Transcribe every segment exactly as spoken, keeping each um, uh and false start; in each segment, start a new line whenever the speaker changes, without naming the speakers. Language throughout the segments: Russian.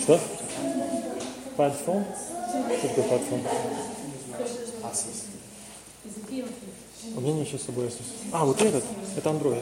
Что? Падфон? Что такое падфон? У меня ничего с собой. А, вот этот? Это Android.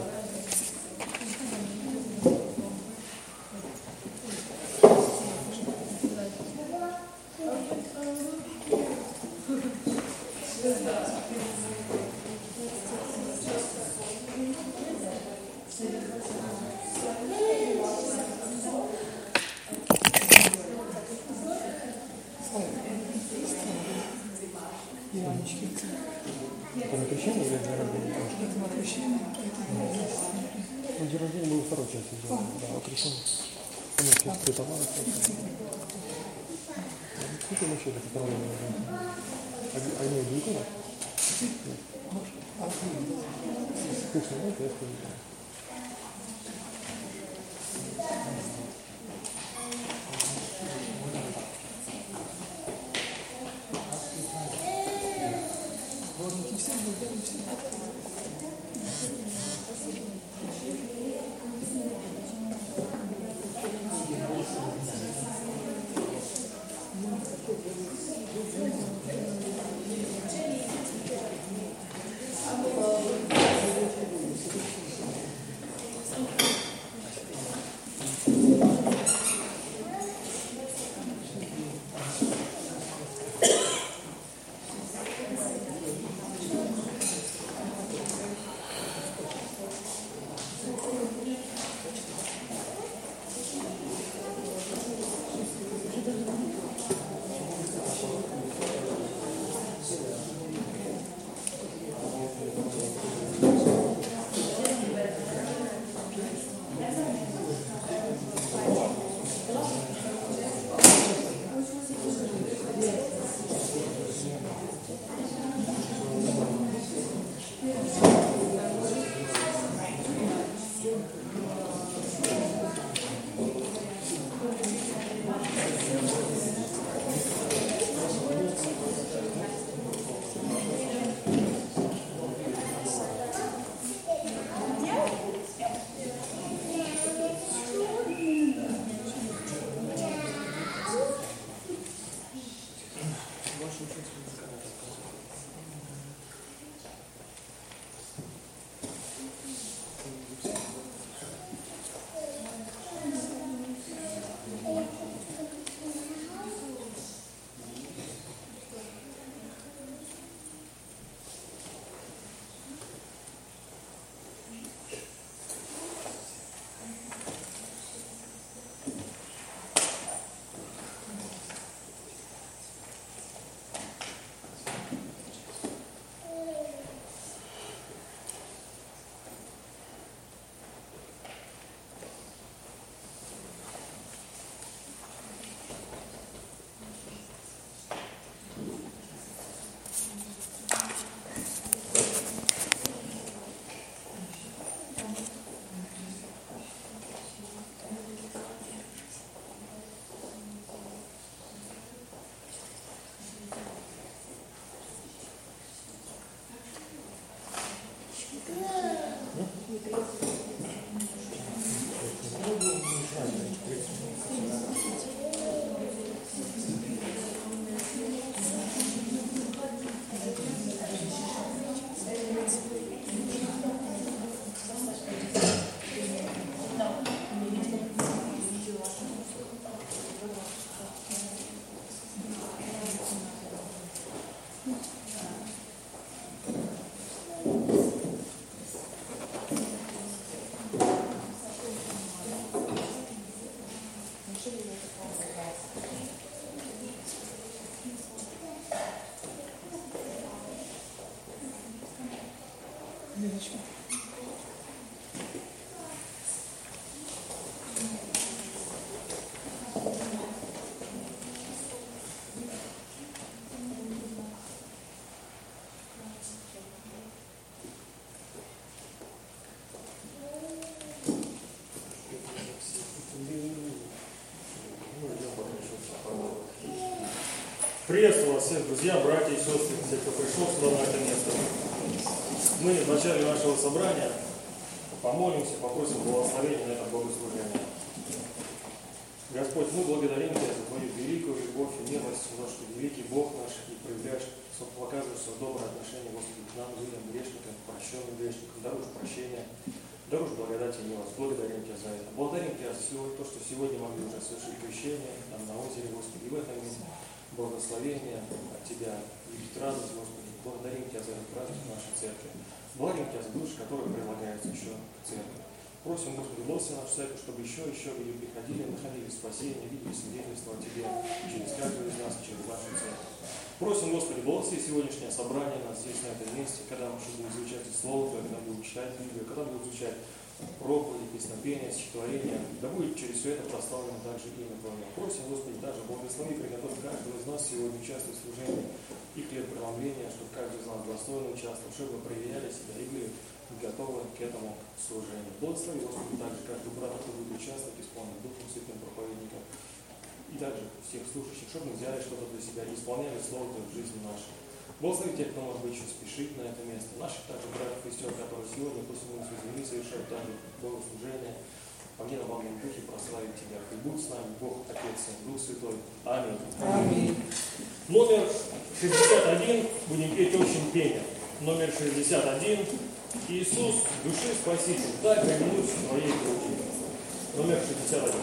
Это на крещение или на рождение?
Это на крещение.
Ну, день рождения мы во второй части сделали. Да, крещение. Он сейчас притовал. Сколько вообще это направление? Они далеко? Вкусно, да? Я скажу.
Приветствую вас всех, друзья, братья и сестры, все, кто пришел сюда на это место. Мы в начале нашего собрания помолимся, попросим благословения на это богослужение. Господь, мы благодарим Тебя за Твою великую любовь и милость, за то, что великий Бог наш и проявляешь, показываешь свое доброе отношение, Господи, к нам, людям, грешникам, прощенным грешникам, даруешь прощение, даруешь благодать и милость. Благодарим Тебя за это. Благодарим Тебя за сегодня, то, что сегодня могли уже совершить крещение там на озере, Господи, и в этом есть благословение от Тебя, видеть радость, Господи. Благодарим Тебя за этот праздник в нашей церкви. Благодарим Тебя за души, которые прилагаются еще к церкви. Просим, Господи, благослови нашу церковь, чтобы еще и еще люди приходили, находили спасение, видели свидетельство о Тебе через каждого из нас, через нашу церковь. Просим, Господи, благослови сегодняшнее собрание нас здесь, на этом месте, когда мы будем изучать Слово Твое, когда будем читать Библию, когда будем изучать проповеди, песнопения, стихотворения, да будет через все это прославлено также имя Твое. Просим, Господи, даже благослови, приготовь каждого из нас сегодня участвовать в служении и хлеб-преломления, чтобы каждый из нас достойно участвовал, чтобы мы проверяли себя и были готовы к этому служению. Благослови, Господи, также каждый брат, кто будет участвовать, исполнить Духом Святым проповедником, и также всех слушающих, чтобы мы взяли что-то для себя и исполняли Слово Твое в жизни нашей. Благослови тех, кто, может быть, еще спешит на это место. Наших также братьев и сестер, которые сегодня после молитвы земли совершают также богослужение. Помни нам во мне Духе прославить Тебя. И будь с нами Бог, Отец, Сын, Дух Святой. Аминь.
Аминь.
Номер шестьдесят один будем петь общим пением. Номер шестьдесят один. Иисус, души Спаситель, дай применусь Твоей груди. Номер шестьдесят один.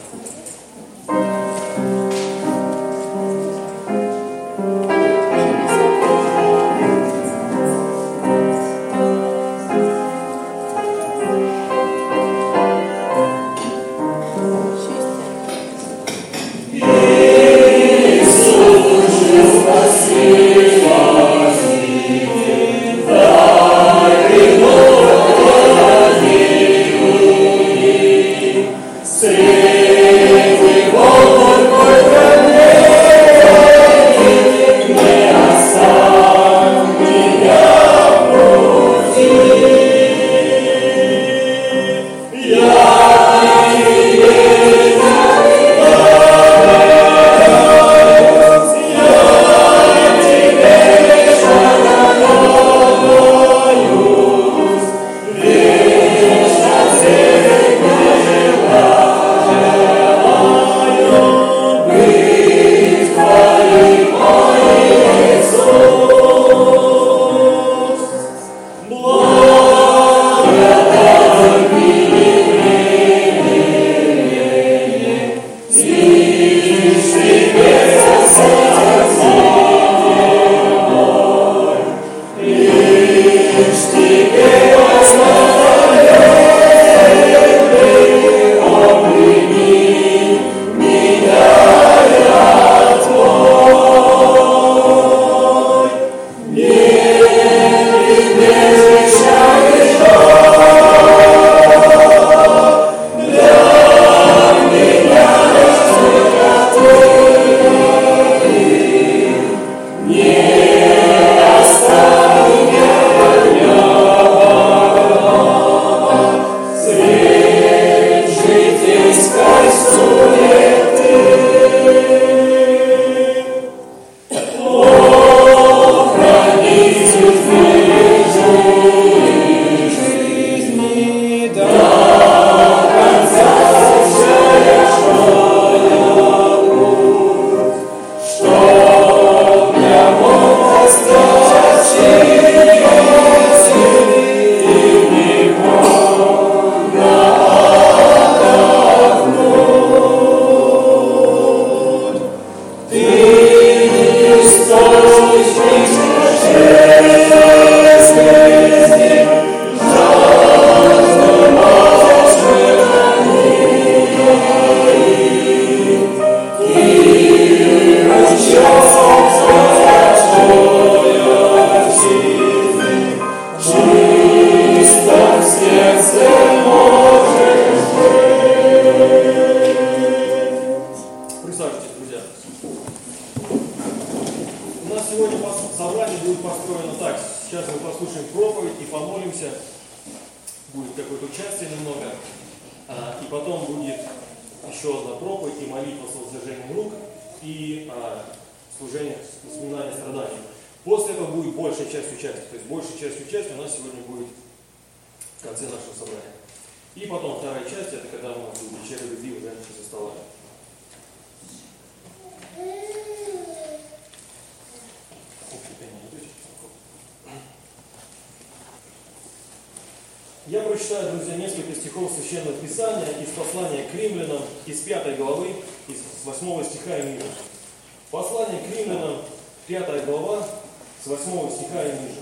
Я прочитаю, друзья, несколько стихов Священного Писания из послания к римлянам, из пятой главы, из восьмого стиха и ниже. Послание к римлянам, пятая глава, с восьмого стиха и ниже.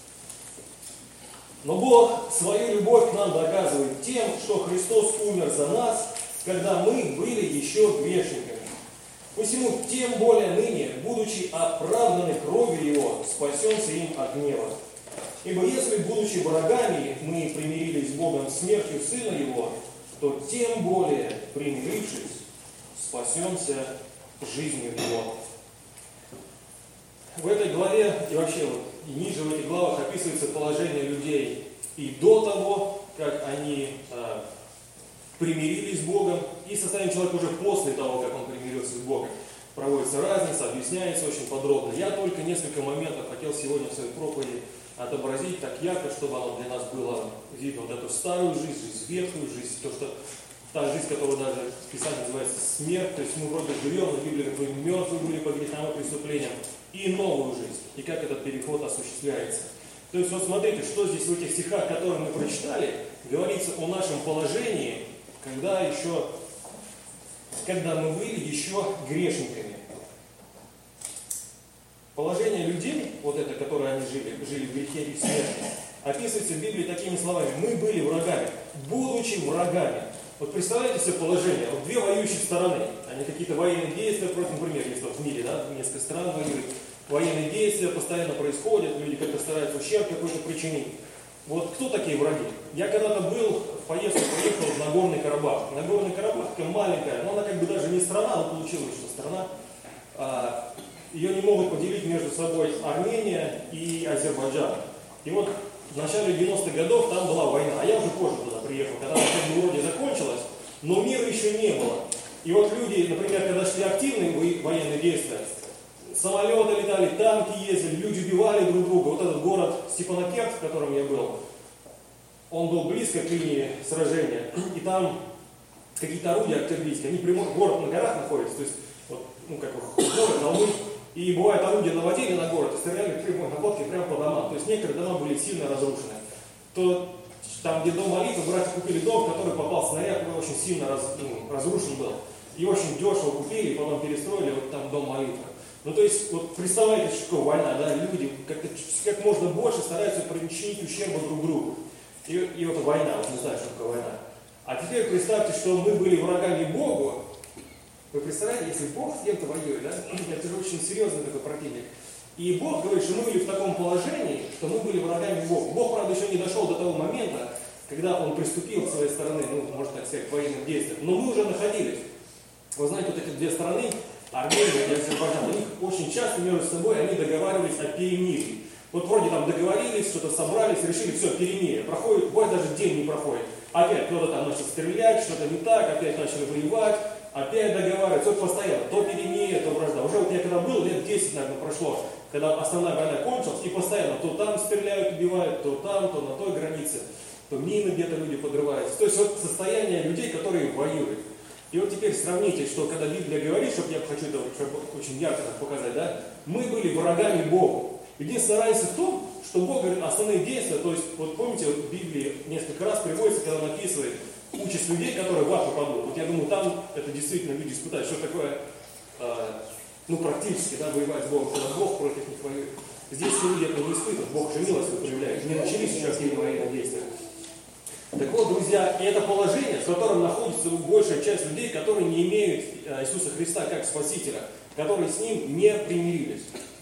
Но Бог свою любовь к нам доказывает тем, что Христос умер за нас, когда мы были еще грешниками. Посему тем более ныне, будучи оправданы кровью Его, спасемся им от гнева. Ибо если, будучи врагами, мы примирились с Богом смертью Сына Его, то тем более, примирившись, спасемся жизнью Его. В этой главе, и вообще вот, и ниже в этих главах описывается положение людей и до того, как они э, примирились с Богом, и состояние человека уже после того, как он примирился с Богом. Проводится разница, объясняется очень подробно. Я только несколько моментов хотел сегодня в своей проповеди отобразить так ярко, чтобы оно для нас было видно. Вот эту старую жизнь, жизнь, ветхую жизнь, то, что та жизнь, которую даже в Писании называется смерть, то есть мы вроде живем, но Библия говорит, вы мертвы были по грехам и преступлениям, и новую жизнь, и как этот переход осуществляется. То есть вот смотрите, что здесь в этих стихах, которые мы прочитали, говорится о нашем положении, когда еще, когда мы были еще грешниками. Положение людей, вот это, которое они жили, жили в грехе и смерти, описывается в Библии такими словами: мы были врагами, будучи врагами. Вот представляете себе положение, вот две воюющие стороны, они какие-то военные действия против, например, есть вот в мире, да, несколько стран воюют, военные действия постоянно происходят, люди как-то стараются ущерб какой-то причинить. Вот кто такие враги? Я когда-то был в поездку, поехал в Нагорный Карабах. Нагорный Карабах такая маленькая, но она как бы даже не страна, но получилось, что страна. А, ее не могут поделить между собой Армения и Азербайджан. И вот в начале девяностых годов там была война, а я уже позже туда приехал, когда она как бы вроде закончилась, но мира еще не было. И вот люди, например, когда шли активные военные действия, самолеты летали, танки ездили, люди убивали друг друга. Вот этот город Степанакерт, в котором я был, он был близко к линии сражения, и там какие-то орудия артиллерийские, они прямо, город на горах находится, то есть, вот, ну, как город, холмы, и бывает орудия наводили на город и стреляли прямой наводки прямо по домам. То есть некоторые дома были сильно разрушены. То там, где дом молитвы, братья купили дом, в который попал снаряд, который очень сильно раз, ну, разрушен был. И очень дешево купили, и потом перестроили вот там дом молитвы. Ну, то есть, вот представляете, что такое война, да, люди как, как можно больше стараются причинить ущерба друг другу. И, и вот война, вот не знаю, что такое война. А теперь представьте, что мы были врагами Богу. Вы представляете, если Бог с кем-то воюет, да, это же очень серьезный такой противник. И Бог говорит, что мы были в таком положении, что мы были врагами Бога. Бог, правда, еще не дошел до того момента, когда Он приступил с своей стороны, ну, можно так сказать, к военным действиям. Но мы уже находились. Вы знаете, вот эти две страны, Армения и Азербайджан, у них очень часто между собой они договаривались о перемирии. Вот вроде там договорились, что-то собрались, решили, все, перемирие. Проходит, бывает даже день не проходит. Опять кто-то там начал стрелять, что-то не так, опять начали воевать, опять договариваются, вот постоянно, то перемирие, то вражда. Уже вот я когда был, лет десять, наверное, прошло, когда основная война кончилась, и постоянно то там стреляют, убивают, то там, то на той границе, то мины где-то люди подрываются. То есть вот состояние людей, которые воюют. И вот теперь сравните, что когда Библия говорит, чтобы я хочу это чтобы очень ярко показать, да, мы были врагами Богу. Единственная разница в том, что Бог говорит основные действия, то есть, вот помните, вот в Библии несколько раз приводится, когда он описывает участь людей, которые в ад попадут. Вот я думаю, там это действительно люди испытают, что такое, э, ну, практически, да, воевать с Богом, когда Бог против них воюет. Здесь люди это не испытывают, Бог же милостью проявляет, не начались еще активные военные действия. Так вот, друзья, это положение, в котором находится большая часть людей, которые не имеют Иисуса Христа как Спасителя, которые с Ним не примирились.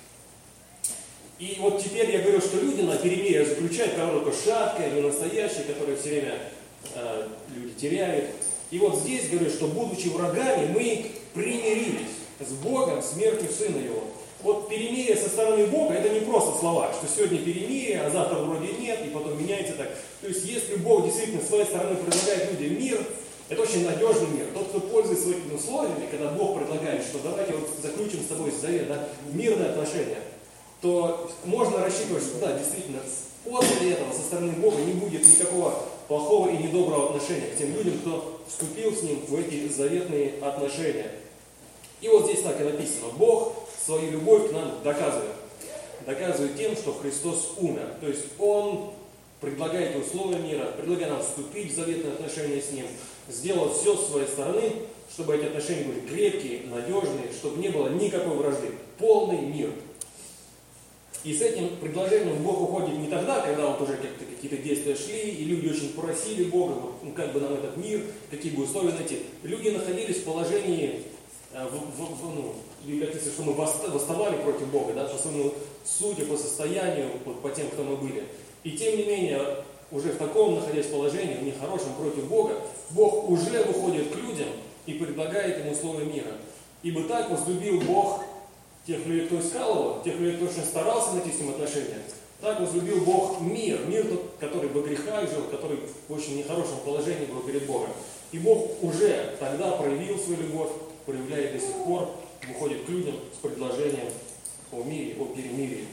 И вот теперь я говорю, что люди на перемирие заключают, которое только шаткое, не настоящее, которое все время э, люди теряют. И вот здесь говорю, что будучи врагами, мы примирились с Богом смертью Сына Его. Вот перемирие со стороны Бога, это не просто слова, что сегодня перемирие, а завтра вроде нет, и потом меняется так. То есть если Бог действительно с своей стороны предлагает людям мир, это очень надежный мир. Тот, кто пользуется своими условиями, когда Бог предлагает, что давайте вот заключим с тобой завет, да, мирные отношения, то можно рассчитывать, что да, действительно, после этого со стороны Бога не будет никакого плохого и недоброго отношения к тем людям, кто вступил с Ним в эти заветные отношения.
И вот здесь так и написано. Бог свою любовь к нам доказывает. Доказывает тем, что Христос умер. То есть Он предлагает условия мира, предлагает нам вступить в заветные отношения с Ним, сделать все с своей стороны, чтобы эти отношения были крепкие, надежные, чтобы не было никакой вражды. Полный мир. И с этим предложением Бог уходит не тогда, когда вот уже как-то какие-то действия шли, и люди очень просили Бога, вот, ну, как бы нам этот мир, какие бы условия найти. Люди находились в положении, э, в, в, в, ну, как если, что мы восставали против Бога, да, по своему сути, по состоянию, вот, по тем, кто мы были. И тем не менее, уже в таком, находясь положении, в нехорошем против Бога, Бог уже выходит к людям и предлагает им условия мира. Ибо так возлюбил Бог тех людей, кто искал Его, тех людей, кто очень старался найти с Ним отношения, так возлюбил Бог мир, мир тот, который во грехах жил, который в очень нехорошем положении был перед Богом. И Бог уже тогда проявил свою любовь, проявляет до сих пор, выходит к людям с предложением о мире, о перемирии.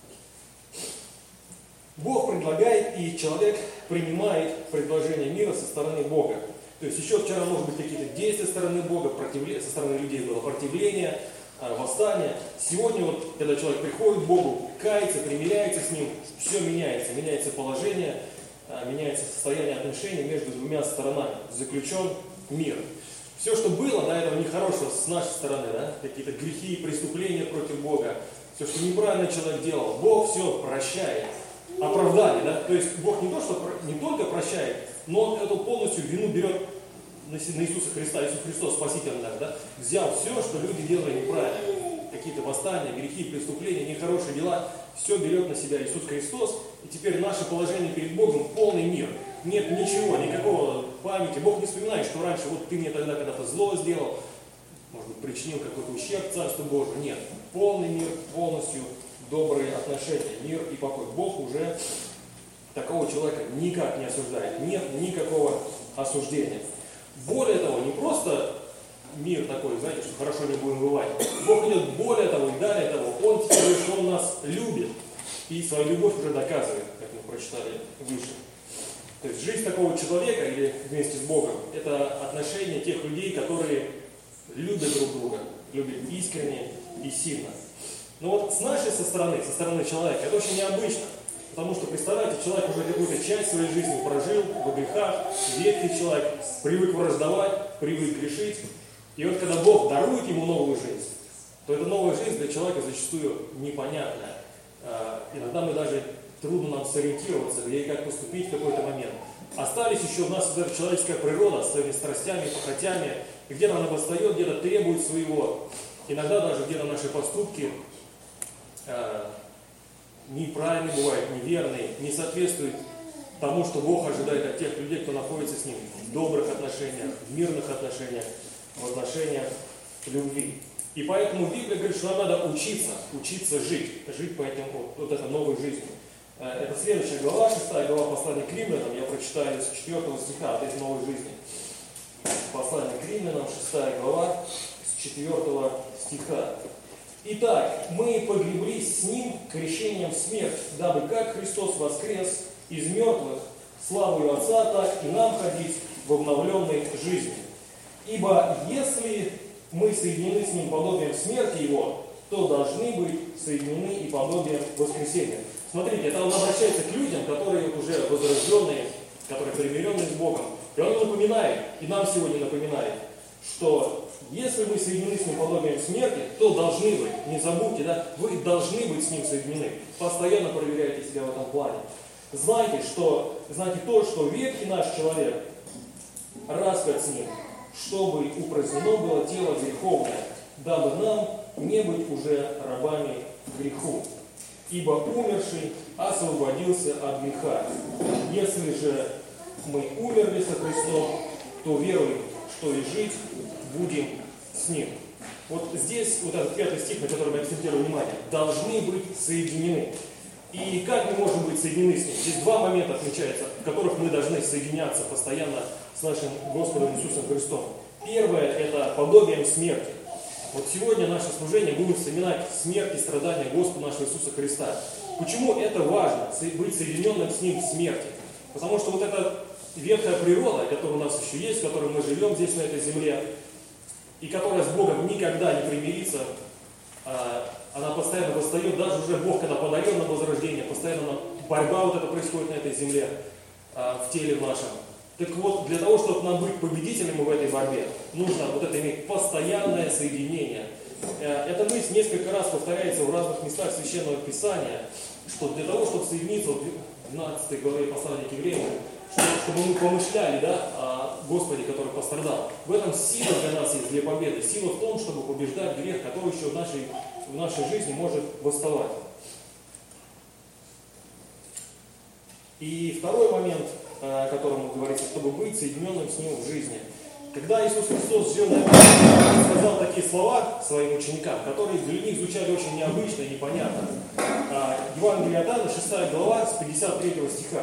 Бог предлагает, и человек принимает предложение мира со стороны Бога. То есть еще вчера, может быть, какие-то действия со стороны Бога, со стороны людей было противление, восстание. Сегодня, вот, когда человек приходит к Богу, кается, примиряется с Ним, все меняется. Меняется положение, меняется состояние отношений между двумя сторонами. Заключен мир. Все, что было до этого нехорошего с нашей стороны, да, какие-то грехи, преступления против Бога, все, что неправильно человек делал, Бог все прощает. Оправдание, да? То есть Бог не, то, что, не только прощает, но Он эту полностью вину берет на Иисуса Христа. Иисус Христос, Спаситель наш, да? Взял все, что люди делали неправильно. Какие-то восстания, грехи, преступления, нехорошие дела. Все берет на себя Иисус Христос. И теперь наше положение перед Богом полный мир. Нет ничего, никакого памяти. Бог не вспоминает, что раньше вот ты мне тогда когда-то зло сделал, может быть, причинил какой-то ущерб Царству Божию. Нет, полный мир, полностью добрые отношения, мир и покой. Бог уже такого человека никак не осуждает. Нет никакого осуждения. Более того, не просто мир такой, знаете, что хорошо не будем бывать. Бог идет более того и далее того. Он теперь говорит, что Он нас любит. И свою любовь уже доказывает, как мы прочитали выше. То есть жизнь такого человека или вместе с Богом – это отношения тех людей, которые любят друг друга, любят искренне и сильно. Но вот с нашей со стороны, со стороны человека, это очень необычно. Потому что, представляете, человек уже какую-то часть своей жизни прожил во грехах, ветхий человек, привык враждовать, привык грешить. И вот когда Бог дарует ему новую жизнь, то эта новая жизнь для человека зачастую непонятная. Иногда мы даже трудно нам сориентироваться, где и как поступить в какой-то момент. Остались еще у нас вот эта человеческая природа с своими страстями, похотями, и где-то она восстает, где-то требует своего. Иногда даже где-то наши поступки э, неправильные бывают, неверные, не соответствуют тому, что Бог ожидает от тех людей, кто находится с Ним в добрых отношениях, в мирных отношениях, в отношениях любви. И поэтому Библия говорит, что нам надо учиться, учиться жить, жить по этим, вот, вот этой новой жизнью. Это следующая глава, шестая глава послания к Римлянам, я прочитаю с четвёртого стиха от этой новой жизни. Послание к Римлянам, шестая глава, с четвёртого стиха. Итак, мы погреблись с Ним крещением в смерть, дабы как Христос воскрес из мертвых славою Отца, так и нам ходить в обновленной жизни. Ибо если мы соединены с Ним подобием смерти Его, то должны быть соединены и подобием воскресения. Смотрите, это он обращается к людям, которые уже возрожденные, которые примиренные с Богом. И он напоминает, и нам сегодня напоминает, что если мы соединены с Ним подобием смерти, то должны быть, не забудьте, да, вы должны быть с Ним соединены. Постоянно проверяйте себя в этом плане. Знайте, что, знайте то, что ветхий наш человек распят с Ним, чтобы упразднено было тело греховное, дабы нам не быть уже рабами греху. Ибо умерший освободился от греха. Если же мы умерли со Христом, то веруем, что и жить будем с Ним. Вот здесь, вот этот пятый стих, на который мы акцентируем внимание, должны быть соединены. И как мы можем быть соединены с Ним? Здесь два момента отмечаются, в которых мы должны соединяться постоянно с нашим Господом Иисусом Христом. Первое – это подобием смерти. Вот сегодня наше служение будет вспоминать смерть и страдания Господа нашего Иисуса Христа. Почему это важно, быть соединенным с Ним в смерти? Потому что вот эта ветхая природа, которая у нас еще есть, в которой мы живем здесь, на этой земле, и которая с Богом никогда не примирится, она постоянно восстает, даже уже Бог, когда подарил нам возрождение, постоянно борьба вот это происходит на этой земле, в теле нашем. Так вот, для того, чтобы нам быть победителями в этой борьбе, нужно вот это иметь постоянное соединение. Эта мысль несколько раз повторяется в разных местах Священного Писания, что для того, чтобы соединиться, в двенадцатой главе послания к евреям, чтобы мы помышляли, да, о Господе, который пострадал. В этом сила для нас есть, для победы. Сила в том, чтобы побеждать грех, который еще в нашей, в нашей жизни может восставать. И второй момент, о котором говорится, чтобы быть соединенным с Ним в жизни. Когда Иисус Христос жил на этой земле, Он сказал такие слова своим ученикам, которые для них звучали очень необычно и непонятно. Евангелие от Иоанна, шестая глава, с пятьдесят третьего стиха.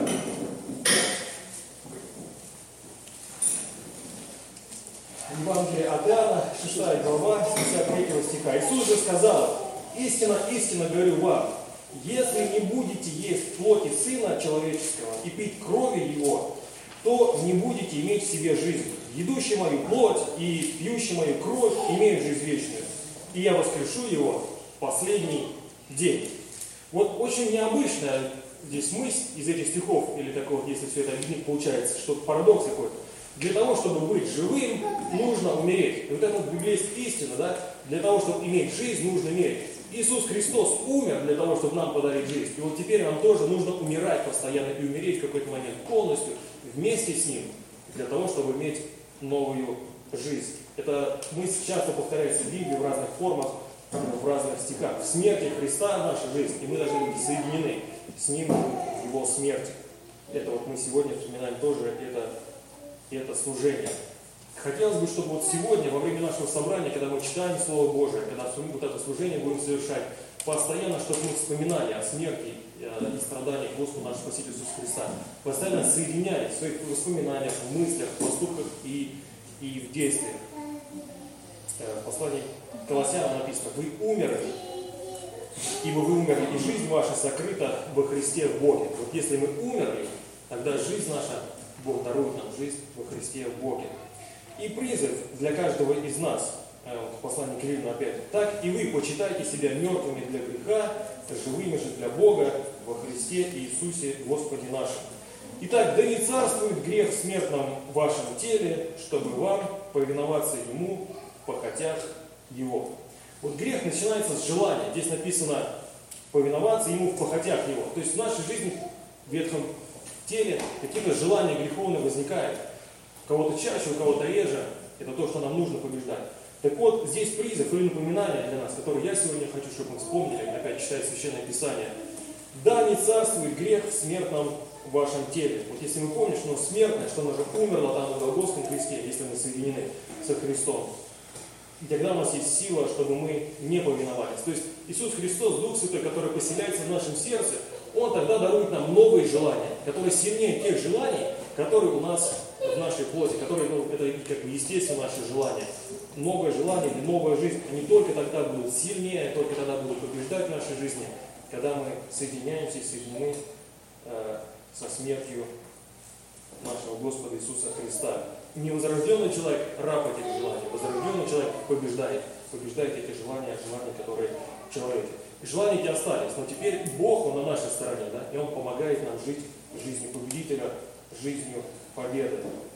Евангелие от Иоанна, шестая глава, с пятьдесят третьего стиха. Иисус же сказал: «Истинно, истинно говорю вам, если не будете есть плоти Сына Человеческого и пить крови Его, то не будете иметь в себе жизнь. Едущий мою плоть и пьющий мою кровь имеют жизнь вечную, и я воскрешу его в последний день». Вот очень необычная здесь мысль из этих стихов, или такой вот, если все это объединить, получается, что парадокс какой-то. Для того, чтобы быть живым, нужно умереть. И вот это вот библейская истина, да? Для того, чтобы иметь жизнь, нужно умереть. Иисус Христос умер для того, чтобы нам подарить жизнь. И вот теперь нам тоже нужно умирать постоянно и умереть в какой-то момент полностью вместе с Ним, для того, чтобы иметь новую жизнь. Эта мысль часто повторяется в Библии в разных формах, в разных стихах. В смерти Христа наша жизнь, и мы должны быть соединены с Ним в Его смерти. Это вот мы сегодня вспоминаем тоже это, это служение. Хотелось бы, чтобы вот сегодня, во время нашего собрания, когда мы читаем Слово Божие, когда вот это служение будем совершать, постоянно, чтобы мы вспоминали о смерти и страданиях Господа нашего Спасителя Иисуса Христа. Постоянно соединяясь в своих воспоминаниях, в мыслях, в поступках и, и в действиях. В послании к Колоссянам написано: «Вы умерли, ибо вы умерли, и жизнь ваша сокрыта во Христе в Боге». Вот если мы умерли, тогда жизнь наша, Бог дарует нам жизнь во Христе в Боге. И призыв для каждого из нас, в послании к Римлянам опять: «Так и вы почитайте себя мертвыми для греха, живыми же для Бога во Христе Иисусе Господе нашем. Итак, да не царствует грех в смертном вашем теле, чтобы вам повиноваться Ему в похотях Его». Вот грех начинается с желания. Здесь написано повиноваться Ему в похотях Его. То есть в нашей жизни, в ветхом теле, какие-то желания греховные возникают. У кого-то чаще, у кого-то реже. Это то, что нам нужно побеждать. Так вот, здесь призыв или напоминание для нас, который я сегодня хочу, чтобы мы вспомнили, опять читая Священное Писание. «Да не царствует грех в смертном вашем теле». Вот если мы помним, что оно смертное, что оно же умерло там на Голгофском кресте, если мы соединены со Христом. И тогда у нас есть сила, чтобы мы не повиновались. То есть Иисус Христос, Дух Святой, который поселяется в нашем сердце, Он тогда дарует нам новые желания, которые сильнее тех желаний, которые у нас в нашей плоти, которые, ну, это как бы естественно наши желания. Новое желание или новая жизнь, они только тогда будут сильнее, только тогда будут побеждать в нашей жизни, когда мы соединяемся и соединены э, со смертью нашего Господа Иисуса Христа. Невозрожденный человек раб этих желаний, возрожденный человек побеждает, побеждает эти желания, желания, которые в человеке. И желания эти остались, но теперь Бог, Он на нашей стороне, да, и Он помогает нам жить жизнью победителя, жизнью победы.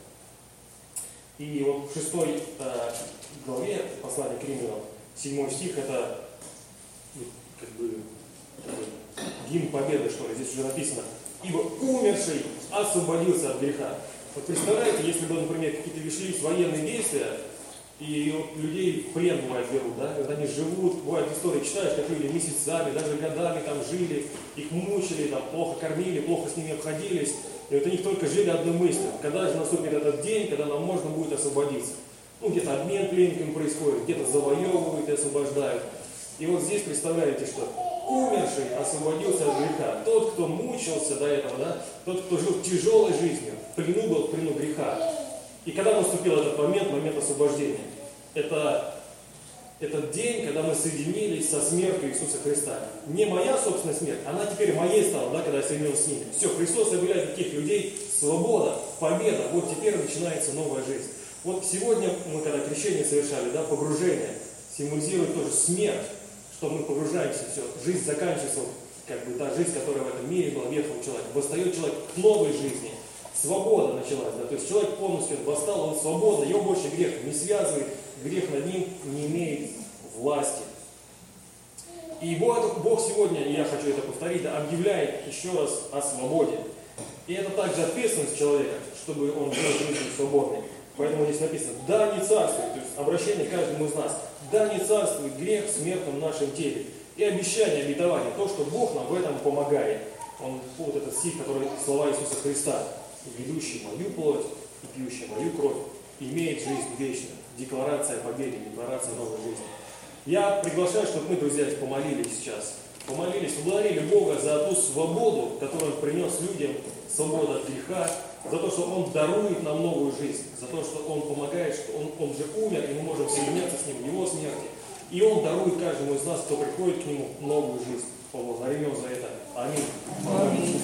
И вот в шестой э, главе послания к Римлянам, седьмой стих, это как бы такой гимн победы, что ли, здесь уже написано: «Ибо умерший освободился от греха». Вот представляете, если бы, например, какие-то велись военные действия, и вот людей в плен, бывает, берут, да, когда они живут, бывает истории, читаешь, как люди месяцами, даже годами там жили, их мучили, там, плохо кормили, плохо с ними обходились, и вот у них только жили одной мыслью: когда же наступит этот день, когда нам можно будет освободиться. Ну, где-то обмен пленниками происходит, где-то завоевывают и освобождают. И вот здесь представляете, что умерший освободился от греха. Тот, кто мучился до этого, да, тот, кто жил тяжелой жизнью, в плену был, в плену греха. И когда наступил этот момент, момент освобождения, это этот день, когда мы соединились со смертью Иисуса Христа. Не моя собственная смерть, она теперь моей стала, да, когда я соединился с ним. Все, Христос объявляет таких людей: свобода, победа, вот теперь начинается новая жизнь. Вот сегодня мы, когда крещение совершали, да, погружение символизирует тоже смерть, что мы погружаемся, все, жизнь заканчивается, как бы та жизнь, которая в этом мире была ветхого человека. Восстает человек к новой жизни, свобода началась, да, то есть человек полностью восстал, он свободный, его больше грех не связывает, грех над ним не имеет власти. И Бог, Бог сегодня, и я хочу это повторить, да, объявляет еще раз о свободе. И это также ответственность человека, чтобы он жил жизнью свободной. Поэтому здесь написано: да не царствует, то есть обращение к каждому из нас, да не царствует грех в смертном нашем теле. И обещание, обетование, то, что Бог нам в этом помогает. Он, вот этот стих, который слова Иисуса Христа: ведущий мою плоть и пьющий мою кровь имеет жизнь вечную. Декларация победы, декларация новой жизни. Я приглашаю, чтобы мы, друзья, помолились сейчас. Помолились, поблагодарили Бога за ту свободу, которую Он принес людям, свободу от греха, за то, что Он дарует нам новую жизнь, за то, что Он помогает, что Он, он же умер, и мы можем соединяться с Ним в Его смерти. И Он дарует каждому из нас, кто приходит к Нему, новую жизнь. Поблагодарим Его за это. Аминь. Аминь.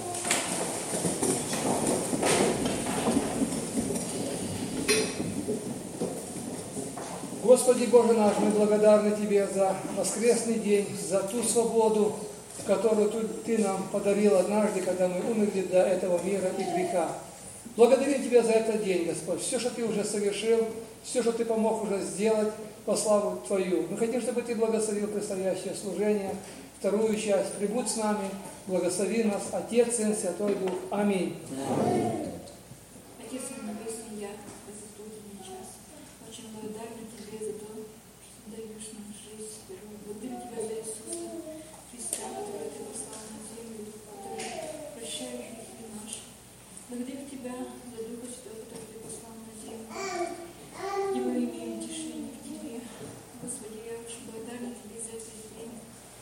Господи Боже наш, мы благодарны Тебе за воскресный день, за ту свободу, которую Ты нам подарил однажды, когда мы умерли до этого мира и греха. Благодарим Тебя за этот день, Господь. Все, что Ты уже совершил, все, что Ты помог уже сделать по славу Твою. Мы хотим, чтобы Ты благословил предстоящее служение, вторую часть. Прибудь с нами, благослови нас, Отец, Сын, Святой Дух. Аминь.
Аминь. Отец Небесный, я в этот утренний час очень благодарна Тебе за то, что даешь нам жизнь. Благодарю Тебя за Иисуса Христа, который Ты послал на землю, который прощает грехи наши. Благодарю Тебя за Духа Святого, который Ты послал на землю. И мы имеем утешение в Тебе. Господи, я очень благодарна Тебе за этот день.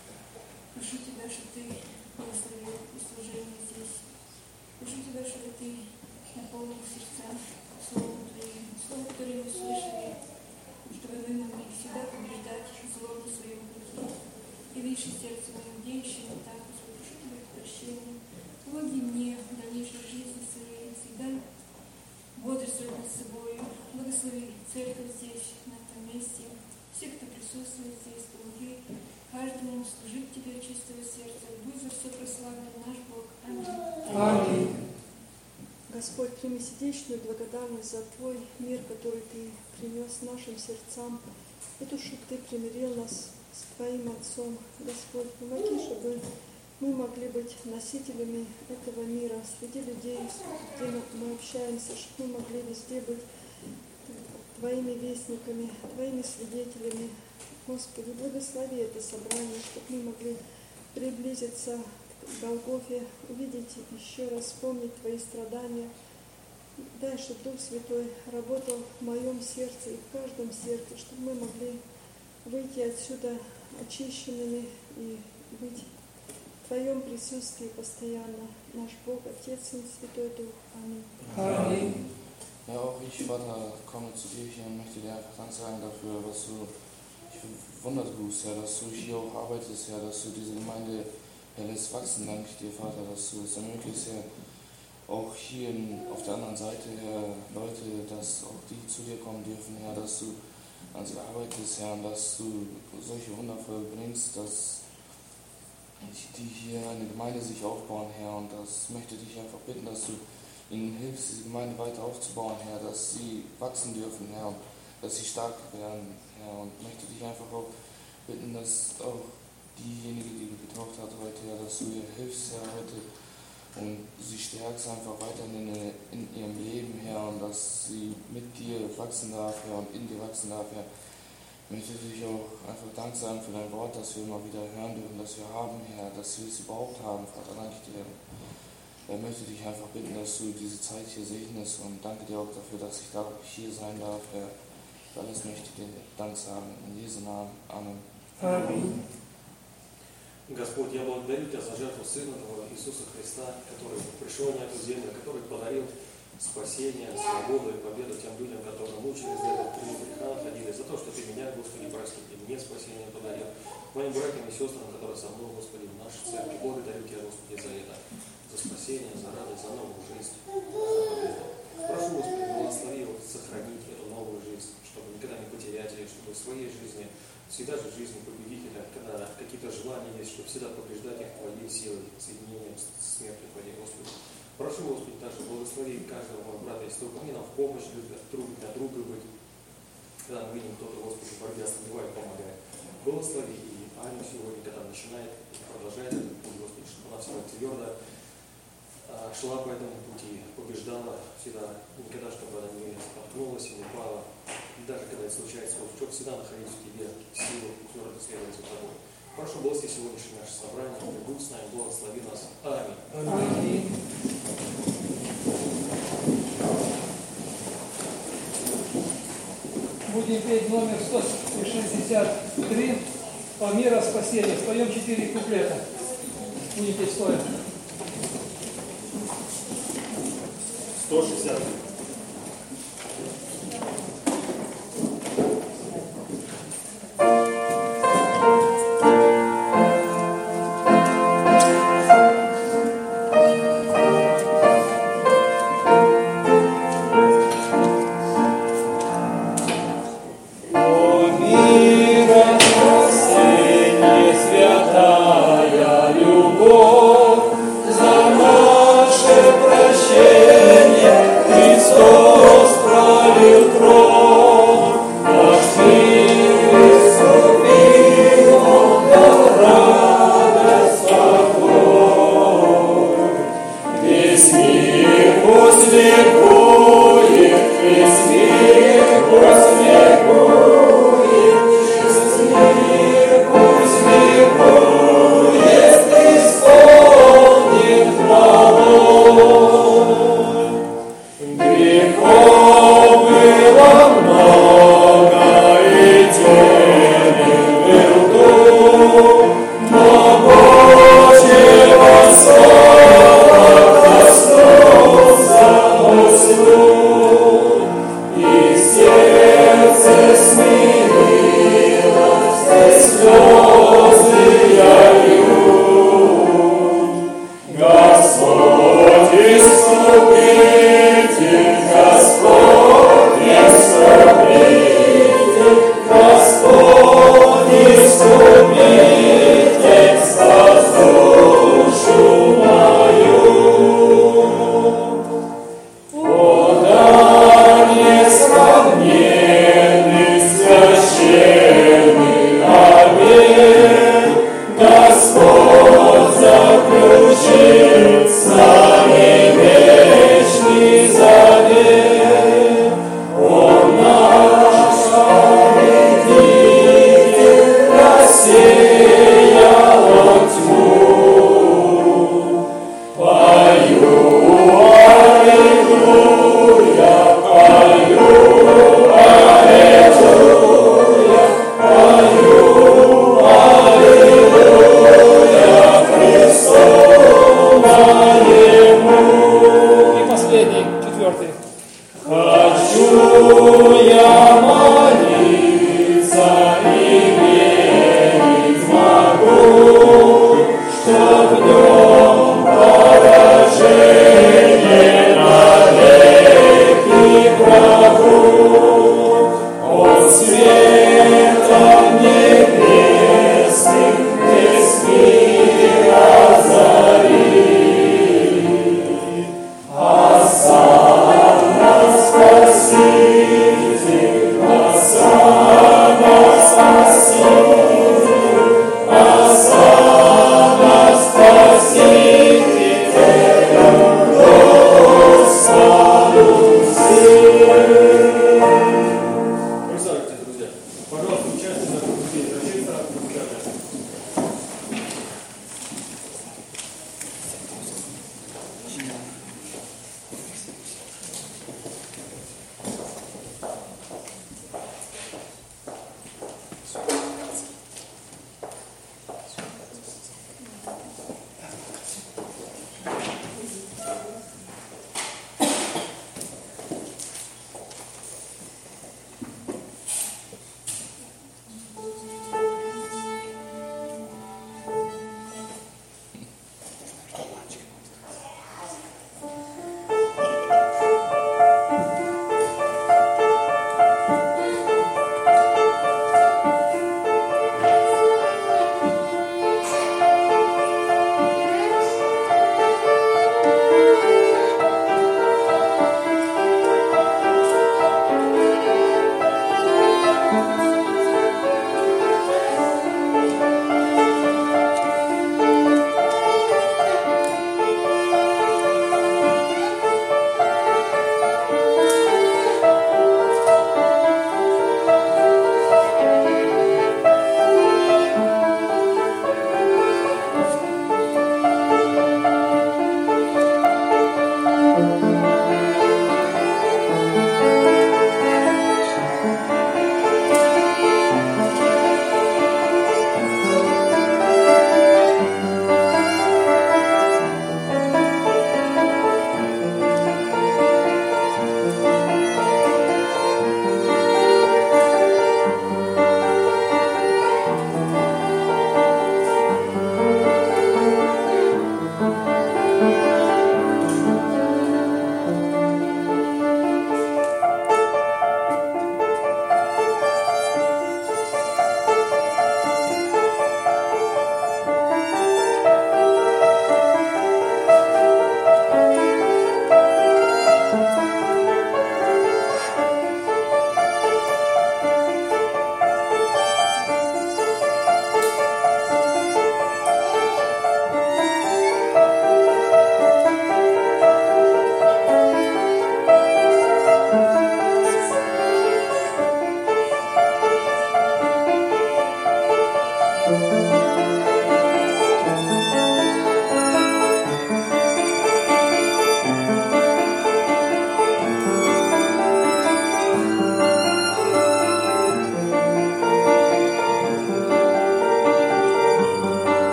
Прошу Тебя, чтобы Ты благословил служение здесь. Прошу Тебя, чтобы Ты наполнил сердца Словом Твоим, Словом, которое мы слышали, чтобы мы могли всегда побеждать зло на своем пути. И видишь сердце моим деющим, так, Господи, прошу Тебя прощения. Помоги мне в дальнейшей жизни своей всегда бодрствовать над собой. Благослови церковь здесь, на этом месте. Все, кто присутствует здесь, помоги каждому служить Тебе от чистого сердца. Будь за все прославлен наш Бог. Аминь.
Аминь.
Господь, прими сердечную благодарность за Твой мир, который Ты принес нашим сердцам, и то, что Ты примирил нас с Твоим Отцом. Господь, помоги, чтобы мы могли быть носителями этого мира среди людей, где мы общаемся, чтобы мы могли везде быть Твоими вестниками, Твоими свидетелями. Господи, благослови это собрание, чтобы мы могли приблизиться к Голгофе, увидеть еще раз, вспомнить Твои страдания. Дай, чтобы Дух Святой работал в моем сердце и в каждом сердце, чтобы мы могли выйти отсюда очищенными и быть в Твоем присутствии постоянно. Наш Бог, Отец, Сын, Святой Дух. Аминь.
Аминь.
Ja, auch ich, Vater, komme zu dir hier und möchte dir einfach Dank sagen dafür, was du, ich wundert bist, ja, dass du hier auch arbeitest, ja, dass du diese Gemeinde ja, lässt wachsen. Danke ich dir, Vater, dass du es ermöglicht, ja, auch hier auf der anderen Seite, ja, Leute, dass auch die zu dir kommen dürfen, ja, dass du an sie arbeitest, ja, und dass du solche Wundervoll bringst, dass die hier eine Gemeinde sich aufbauen, Herr, und das möchte dich einfach bitten, dass du ihnen hilfst, diese Gemeinde weiter aufzubauen, Herr, dass sie wachsen dürfen, Herr, und dass sie stark werden, Herr, und möchte dich einfach auch bitten, dass auch diejenige, die du getauft hast heute, Herr, dass du ihr hilfst, Herr, heute, und sie stärkst einfach weiter in, in ihrem Leben, Herr, und dass sie mit dir wachsen darf, Herr, und in dir wachsen darf, Herr. Ich möchte dich auch einfach Dank sagen für dein Wort, dass wir immer wieder hören dürfen, dass wir haben, Herr, dass wir es überhaupt haben, Vater, danke dir. Ich möchte dich einfach bitten, dass du diese Zeit hier segnest, und danke dir auch dafür, dass ich da hier sein darf, Herr. Für alles möchte ich dir Dank sagen. In Jesu Namen. Amen.
Аминь.
Господь, я благодарю Тебя за жертву Сына Твоего Иисуса Христа, который пришел на эту землю, который подарил спасение, свободу и победу тем людям, которые мучились за этот труд греха, находились, за то, что Ты меня, Господи, простил, Ты мне спасение подарил. Моим братьям и сестрам, которые со мной, Господи, в нашей церкви, благодарю Тебя, Господи, за это, за спасение, за радость, за новую жизнь, за победу. Прошу, Господи,
благослови вот, сохранить эту новую жизнь, чтобы никогда не потерять ее, чтобы в своей жизни, всегда же в жизни победителя, когда какие-то желания есть, чтобы всегда побеждать их Твоей силой, соединением с смертью Твоей, Господи. Прошу, Господи, также благослови каждого моего брата, если только они нам в помощь любят, друг для друга быть. Когда мы видим, кто-то, Господи, в борьбе ослабевает, помогает. Благослови и Аню сегодня, когда начинает и продолжает этот путь, Господи, чтобы она всегда твердо а, шла по этому пути, побеждала всегда, никогда, чтобы она не споткнулась и не упала. И даже когда это случается, вот, чтобы всегда находить в тебе силу, твердо следовать за тобой. Прошу, благослови сегодняшнее наше собрание, будь с нами, благослови нас. Аминь.
Аминь. Будем петь номер сто шестьдесят три «О мира спасения». Споем четыре куплета. Будем петь стоя.
сто шестьдесят.
Господи,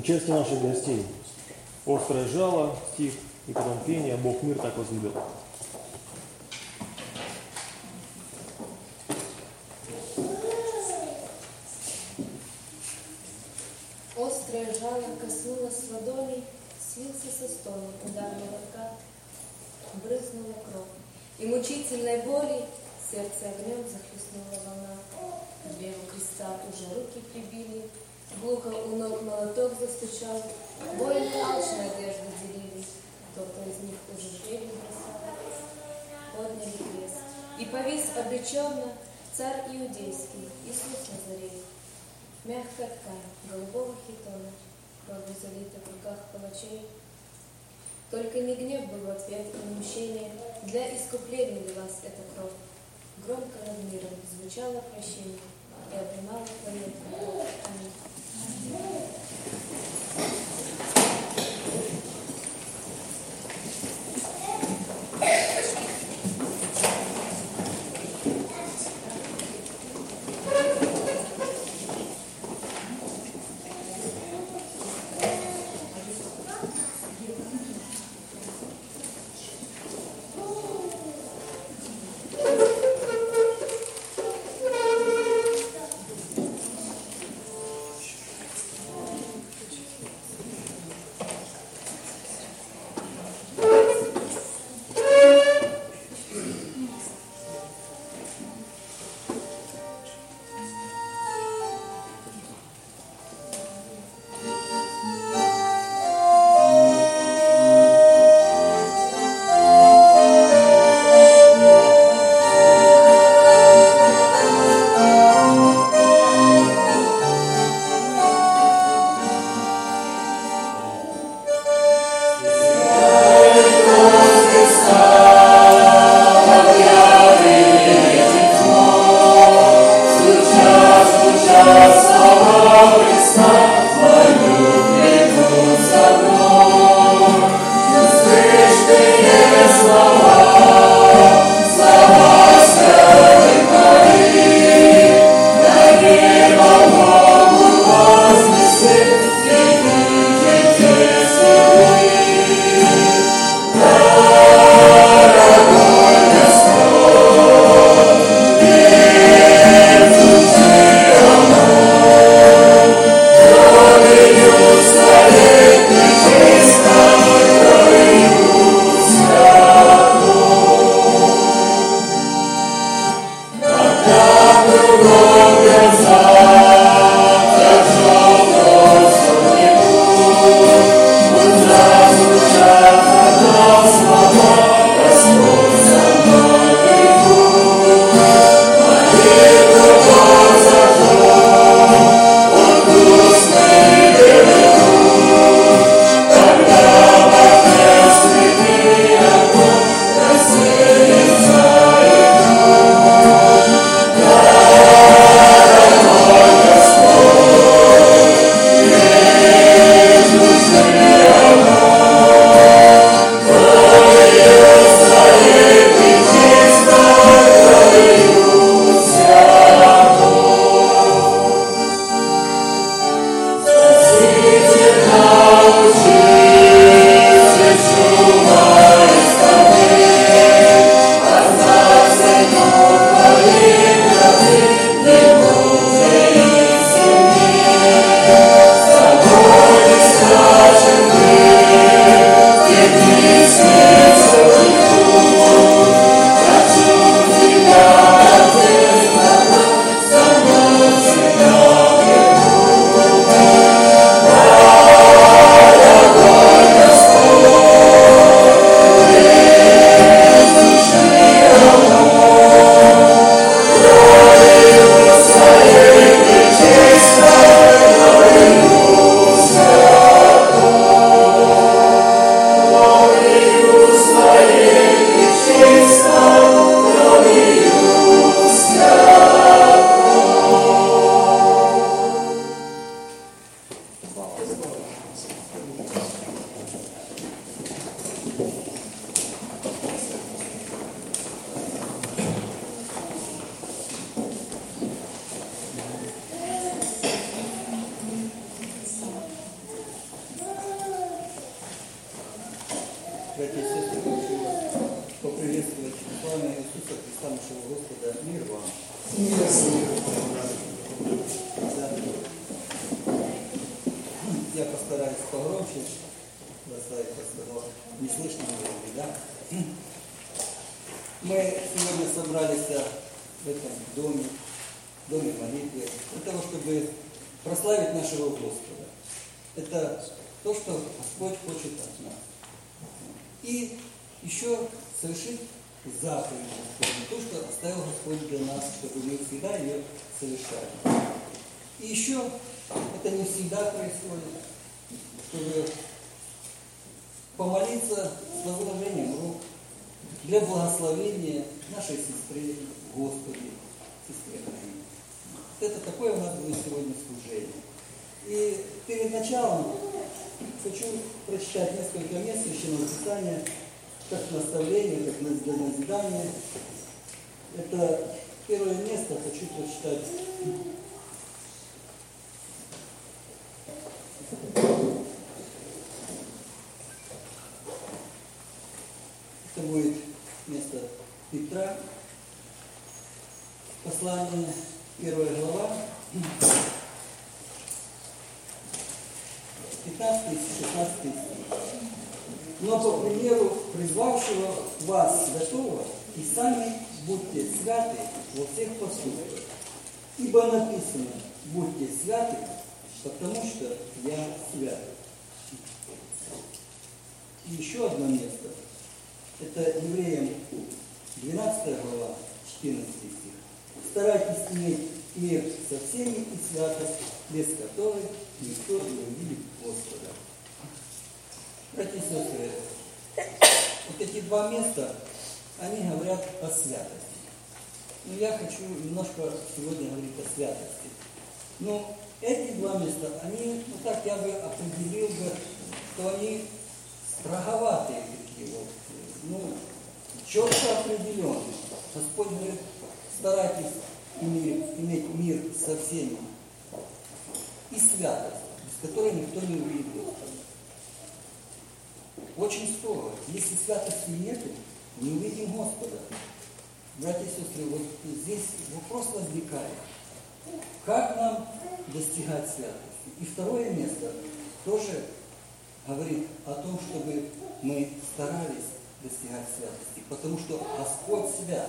Участие наших гостей. Острое жало, стих, и потом пение, Бог мир так возлюбил.
Острое жало коснулось ладони, свился со стола удар молотка, брызнула кровь. И мучительной боли сердце огнем захлестнула волна. К древу креста уже руки прибили, глухо у ног молоток застучал, воины алчной одежды делили, кто-то из них уже жребий бросал. Подняли крест, и повис обреченно царь иудейский, Иисус Назарей. Мягкая ткань голубого хитона, кровью залита в руках палачей. Только не гнев был в ответ, и не мщение, для искупления лилась эта кровь. Громко над миром звучало прощение и обнимало планету. Аминь.
Господа, мир вам.
Мир с ним.
Да. Я постараюсь погромче. Славик сказал, не слышно было, да? Мы сегодня собрались в этом доме, доме молитвы, для того, чтобы прославить нашего Господа. Это то, что Господь хочет от нас. И еще совершить заповедь Господню, то, что оставил Господь для нас, чтобы мы всегда ее совершали. И еще это не всегда происходит, чтобы помолиться с возложением рук для благословения нашей сестры, Господи, сестре Марии. Это такое у нас будет сегодня служение. И перед началом хочу прочитать несколько мест Священного Писания, как наставление, как для назидания. Это первое место, хочу прочитать. Это будет место Петра, послание, первая глава, пятнадцатый шестнадцатый стих. Но по примеру призвавшего вас святого, и сами будьте святы во всех поступках. Ибо написано, будьте святы, потому что я свят. И еще одно место. Это Евреям двенадцатая глава, четырнадцатый стих. Старайтесь иметь мир со всеми и святость, без которой никто не увидит Господа. Братья и сестры, вот эти два места, они говорят о святости. Но я хочу немножко сегодня говорить о святости. Но эти два места, они, ну так я бы определил бы, что они строговатые такие вот, ну, четко определенные. Господь говорит, старайтесь иметь, иметь мир со всеми и святость, без которой никто не увидит Господа. Очень строго. Если святости нету, не увидим Господа. Братья и сестры, вот здесь вопрос возникает. Как нам достигать святости? И второе место тоже говорит о том, чтобы мы старались достигать святости, потому что Господь свят.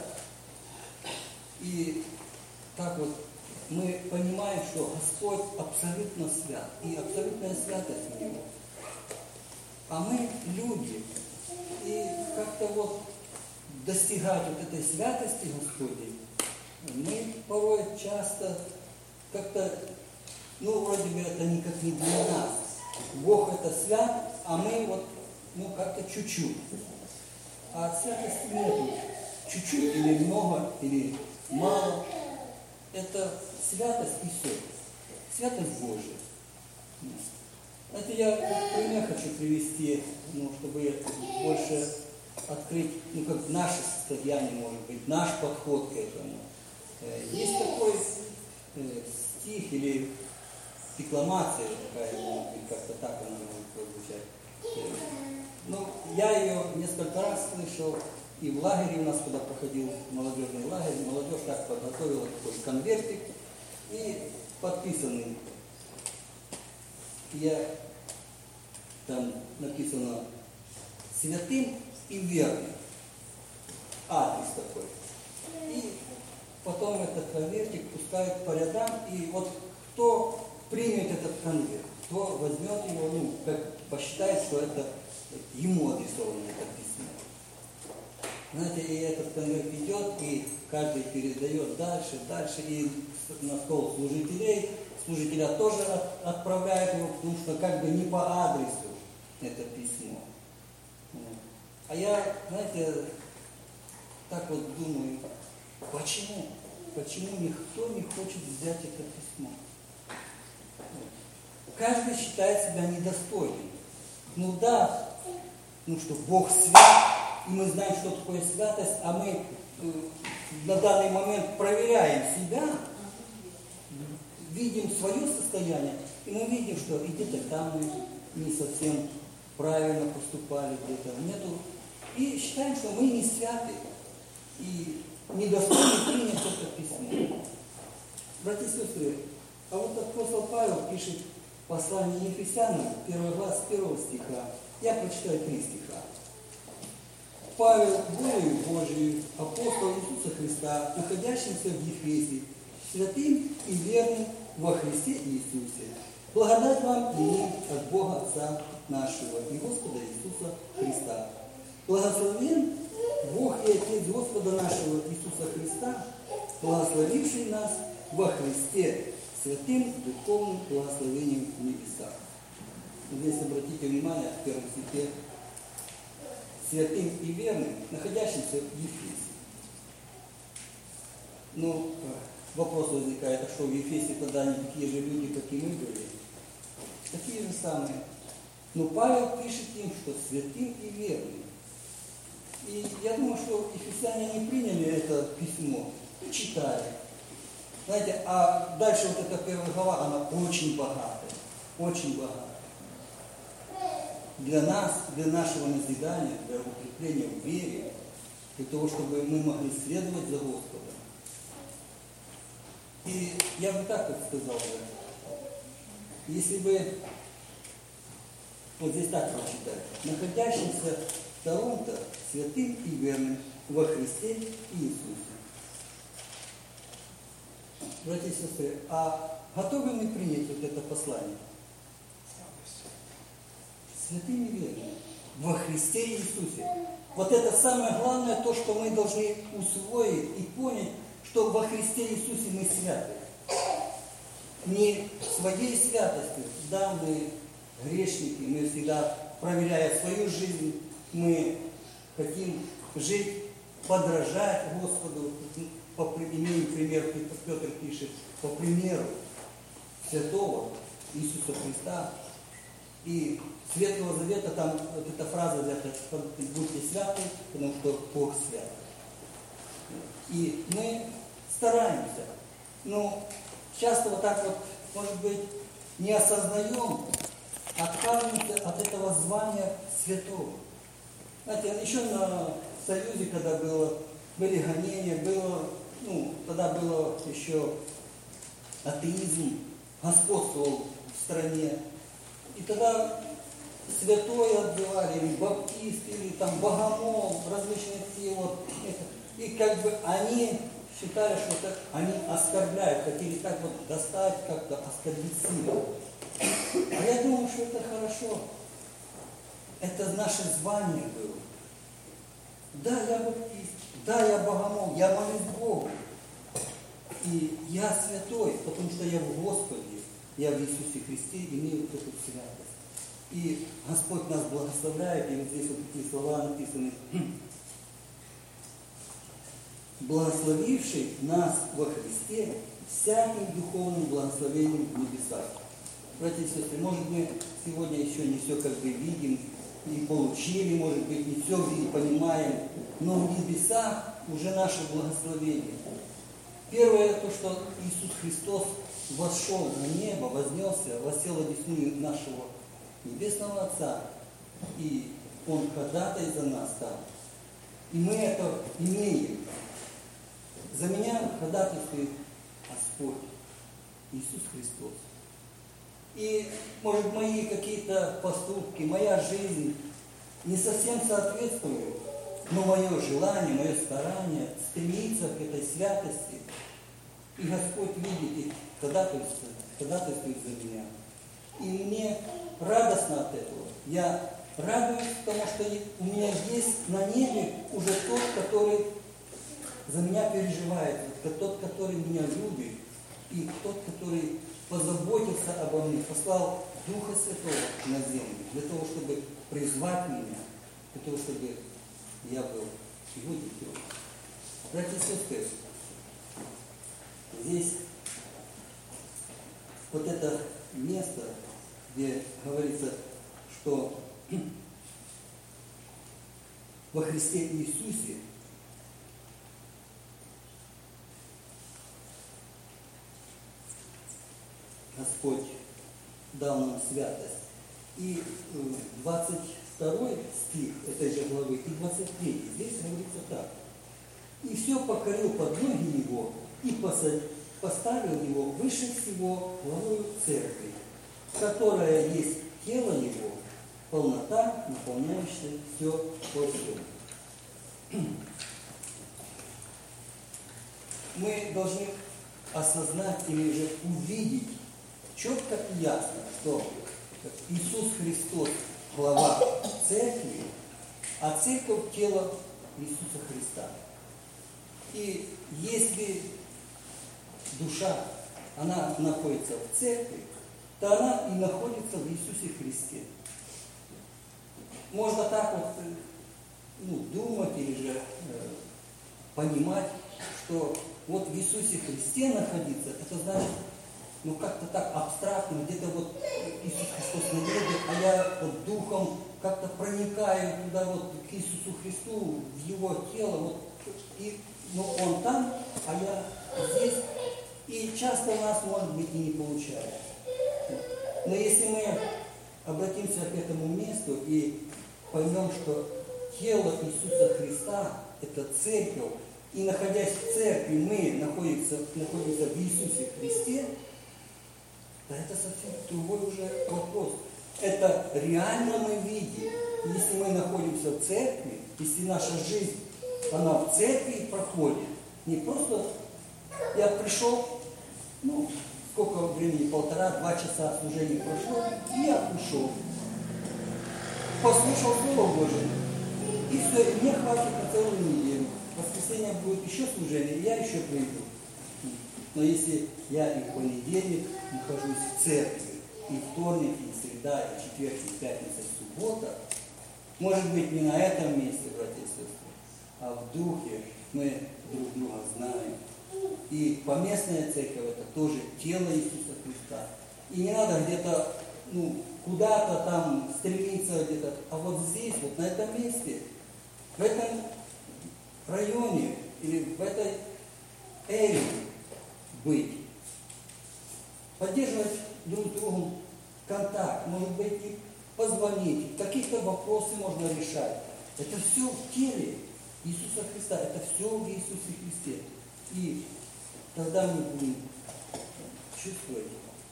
И так вот мы понимаем, что Господь абсолютно свят, и абсолютная святость в Него. А мы люди, и как-то вот достигать вот этой святости Господней, мы порой часто как-то, ну, вроде бы это никак не для нас. Бог это свят, а мы вот, ну, как-то чуть-чуть. А святости нету. Чуть-чуть или много, или мало. Это святость и все. Святость Божия. Это я как пример хочу привести, ну, чтобы больше открыть, ну, как наше состояние, может быть, наш подход к этому. Есть такой стих или декламация такая, или как-то так она может прозвучать. Ну, я ее несколько раз слышал, и в лагере у нас, когда проходил молодежный лагерь, молодежь так подготовила такой конвертик, и подписанный. Я, там написано святым и верным. Адрес такой. И потом этот конвертик пускают по рядам, и вот кто примет этот конверт, кто возьмет его, ну, как посчитает, что это ему адресовано это письмо. Знаете, и этот конверт идет, и каждый передает дальше, дальше, и на стол служителей, служителя тоже отправляют его, потому что как бы не по адресу это письмо. А я, знаете, так вот думаю, почему? Почему никто не хочет взять это письмо? Каждый считает себя недостойным. Ну да, ну что Бог свят, и мы знаем, что такое святость, а мы э, на данный момент проверяем себя, видим свое состояние, и мы видим, что где-то там мы не совсем правильно поступали, где-то нету. И считаем, что мы не святы. И недостойны принять это письмо. Братья и сестры, а вот апостол Павел пишет послание Ефесянам, первая глава, с первого стиха. Я прочитаю три стиха. Павел, волею Божию, апостол Иисуса Христа, находящимся в Ефесе, святым и верным во Христе Иисусе. Благодать вам и мир от Бога Отца нашего и Господа Иисуса Христа. Благословен Бог и Отец Господа нашего Иисуса Христа, благословивший нас во Христе святым духовным благословением в небесах. Здесь обратите внимание в первом стихе: святым и верным, находящимся в Ефесе. Ну, вопрос возникает, а что в Ефесе тогда не такие же люди, как и мы были? Такие же самые. Но Павел пишет им, что святым и верным. И я думаю, что ефесяне не приняли это письмо и читали. Знаете, а дальше вот эта первая глава, она очень богатая, очень богатая. Для нас, для нашего назидания, для укрепления в вере, для того, чтобы мы могли следовать за Господом. И я бы так вот сказал бы, если бы, вот здесь так прочитать, находящимся в Торонто святым и верным во Христе Иисусе. Братья и сестры, а готовы мы принять вот это послание? Святым и верным во Христе Иисусе. Вот это самое главное, то, что мы должны усвоить и понять, что во Христе Иисусе мы святы. Не своей святостью, да, мы грешники, мы всегда, проверяя свою жизнь, мы хотим жить, подражать Господу. По имею пример, Петр пишет, по примеру святого Иисуса Христа. И Светлого Завета, там вот эта фраза взята: будьте святы, потому что Бог свят. И мы стараемся, но часто вот так вот, может быть, не осознаем, отказываемся от этого звания святого. Знаете, еще на Союзе, когда было, были гонения, было, ну, тогда было еще атеизм, господствовал в стране. И тогда святой отзывали, или баптист, или там богомол, различные такие вот. И как бы они считали, что так они оскорбляют, хотели так вот достать, как-то оскорбить силу. А я думаю, что это хорошо. Это наше звание было. Да, я баптист, да, я богомол, я молюсь Богу. И я святой, потому что я в Господе, я в Иисусе Христе имею эту святость. И Господь нас благословляет, и вот здесь вот такие слова написаны. Благословивший нас во Христе всяким духовным благословением в небесах. Братья и сестры, может, мы сегодня еще не все как бы видим и получили, может быть, не все понимаем, но в небесах уже наше благословение. Первое, то, что Иисус Христос вошел на небо, вознесся, воссел одесную нашего Небесного Отца, и Он ходатай за нас там. И мы это имеем. За меня ходатайствует Господь Иисус Христос. И, может, мои какие-то поступки, моя жизнь не совсем соответствуют, но мое желание, мое старание стремиться к этой святости. И Господь видит и ходатайствует, ходатайствует за меня. И мне радостно от этого. Я радуюсь, потому что у меня есть на небе уже тот, который за меня переживает, тот, который меня любит, и тот, который позаботился обо мне, послал Духа Святого на землю, для того, чтобы призвать меня, для того, чтобы я был его детем. Братья и сестры, здесь вот это место, где говорится, что во Христе Иисусе Господь дал нам святость. И двадцать второй стих этой же главы и двадцать третий, здесь говорится так. и все покорил под ноги его, и посадил, поставил его выше всего главою церкви, которая есть тело его, полнота, наполняющая все во всем. Мы должны осознать или же увидеть четко и ясно, что Иисус Христос – глава церкви, а церковь – тело Иисуса Христа. И если душа, она находится в церкви, то она и находится в Иисусе Христе. Можно так вот ну, думать или же э, понимать, что вот в Иисусе Христе находиться, это значит, ну как-то так абстрактно, где-то вот Иисус Христос на небе, а я вот духом как-то проникаю туда вот к Иисусу Христу, в Его тело, вот, и, ну Он там, а я здесь. И часто у нас, может быть, и не получается. Но если мы обратимся к этому месту и поймем, что тело Иисуса Христа – это церковь, и находясь в церкви, мы находимся, находимся в Иисусе Христе, то это совсем другой уже вопрос. Это реально мы видим. Если мы находимся в церкви, если наша жизнь, она в церкви проходит, не просто я пришел, ну, сколько времени, полтора-два часа служения прошло, и я ушел. Послушал Слово Божие, и все, и мне хватит на целую неделю. В воскресенье будет еще служение, и я еще приду. Но если я и в понедельник нахожусь в церкви, и вторник, и среда, и четверг, и пятница, и суббота, может быть, не на этом месте, братья и сестры, а в духе мы друг друга знаем. И поместная церковь – это тоже тело Иисуса Христа. И не надо где-то, ну, куда-то там стремиться где-то, а вот здесь, вот на этом месте, в этом районе или в этой эре быть. Поддерживать друг с другом контакт, может быть, и позвонить, какие-то вопросы можно решать. Это все в теле Иисуса Христа, это все в Иисусе Христе. И тогда мы будем чувствовать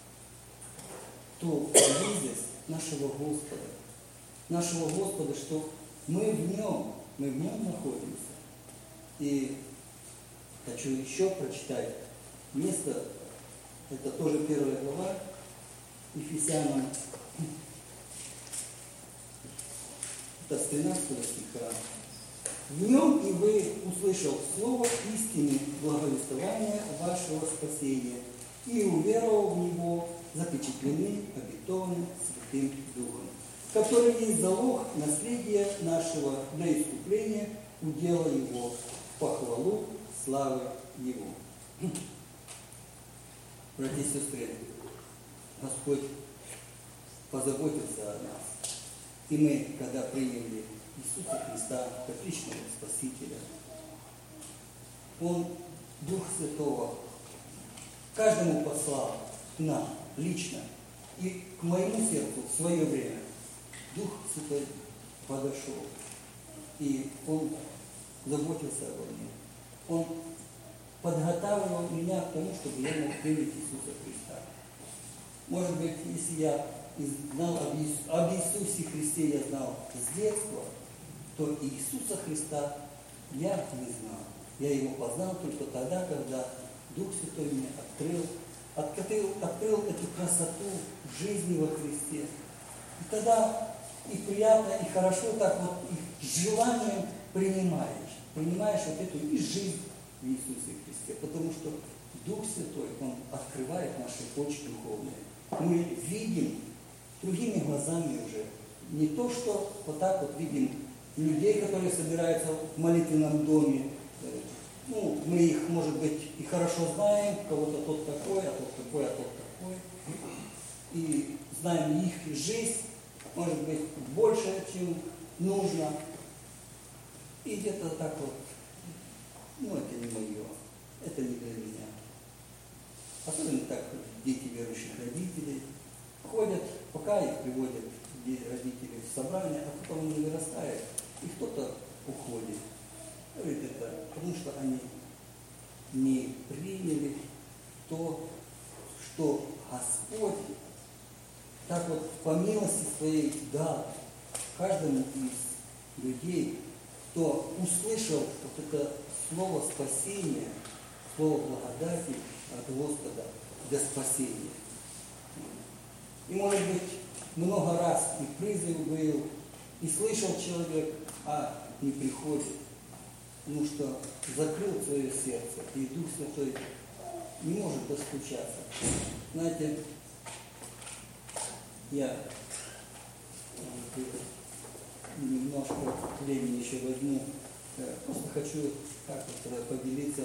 ту близость нашего Господа, нашего Господа, что мы в Нем, мы в Нем находимся. И хочу еще прочитать место, это тоже первая глава, Ефесянам, это с тринадцатого стиха. В нем и вы, услышав слово истины, благовествования вашего спасения, и уверовав в него, запечатлены обетованным Святым Духом, который есть залог наследия нашего для искупления удела его, похвалу славы его. Братья и сестры, Господь позаботился о нас. И мы, когда приняли Иисуса Христа как личного Спасителя, Он, Дух Святого, каждому послал нам лично. И к моему сердцу в свое время Дух Святой подошел. И Он заботился обо мне. Он подготавливал меня к тому, чтобы я мог принять Иисуса Христа. Может быть, если я знал об, Иис... об Иисусе Христе, я знал с детства, то Иисуса Христа я не знал. Я Его познал только тогда, когда Дух Святой меня открыл, открыл, открыл эту красоту жизни во Христе. И тогда и приятно, и хорошо так вот, и с желанием принимаешь. Принимаешь вот эту и жизнь в Иисусе Христе. Потому что Дух Святой, Он открывает наши очи духовные. Мы видим другими глазами уже не то, что вот так вот видим людей, которые собираются в молитвенном доме. Ну, мы их, может быть, и хорошо знаем, кого-то тот такой, а тот такой, а тот такой. И знаем их жизнь, может быть, больше, чем нужно. И где-то так вот, ну, это не мое, это не для меня. Особенно так дети верующих родителей ходят, пока их приводят родители в собрание, а потом они вырастают, и кто-то уходит. Говорит, это потому что они не приняли то, что Господь так вот по милости своей дал каждому из людей, кто услышал вот это слово спасения, слово благодати от Господа для спасения. И, может быть, много раз и призыв был, и слышал человек, а не приходит, потому что закрыл свое сердце, и Дух Святой не может достучаться. Знаете, я немножко времени еще возьму, просто хочу как вот поделиться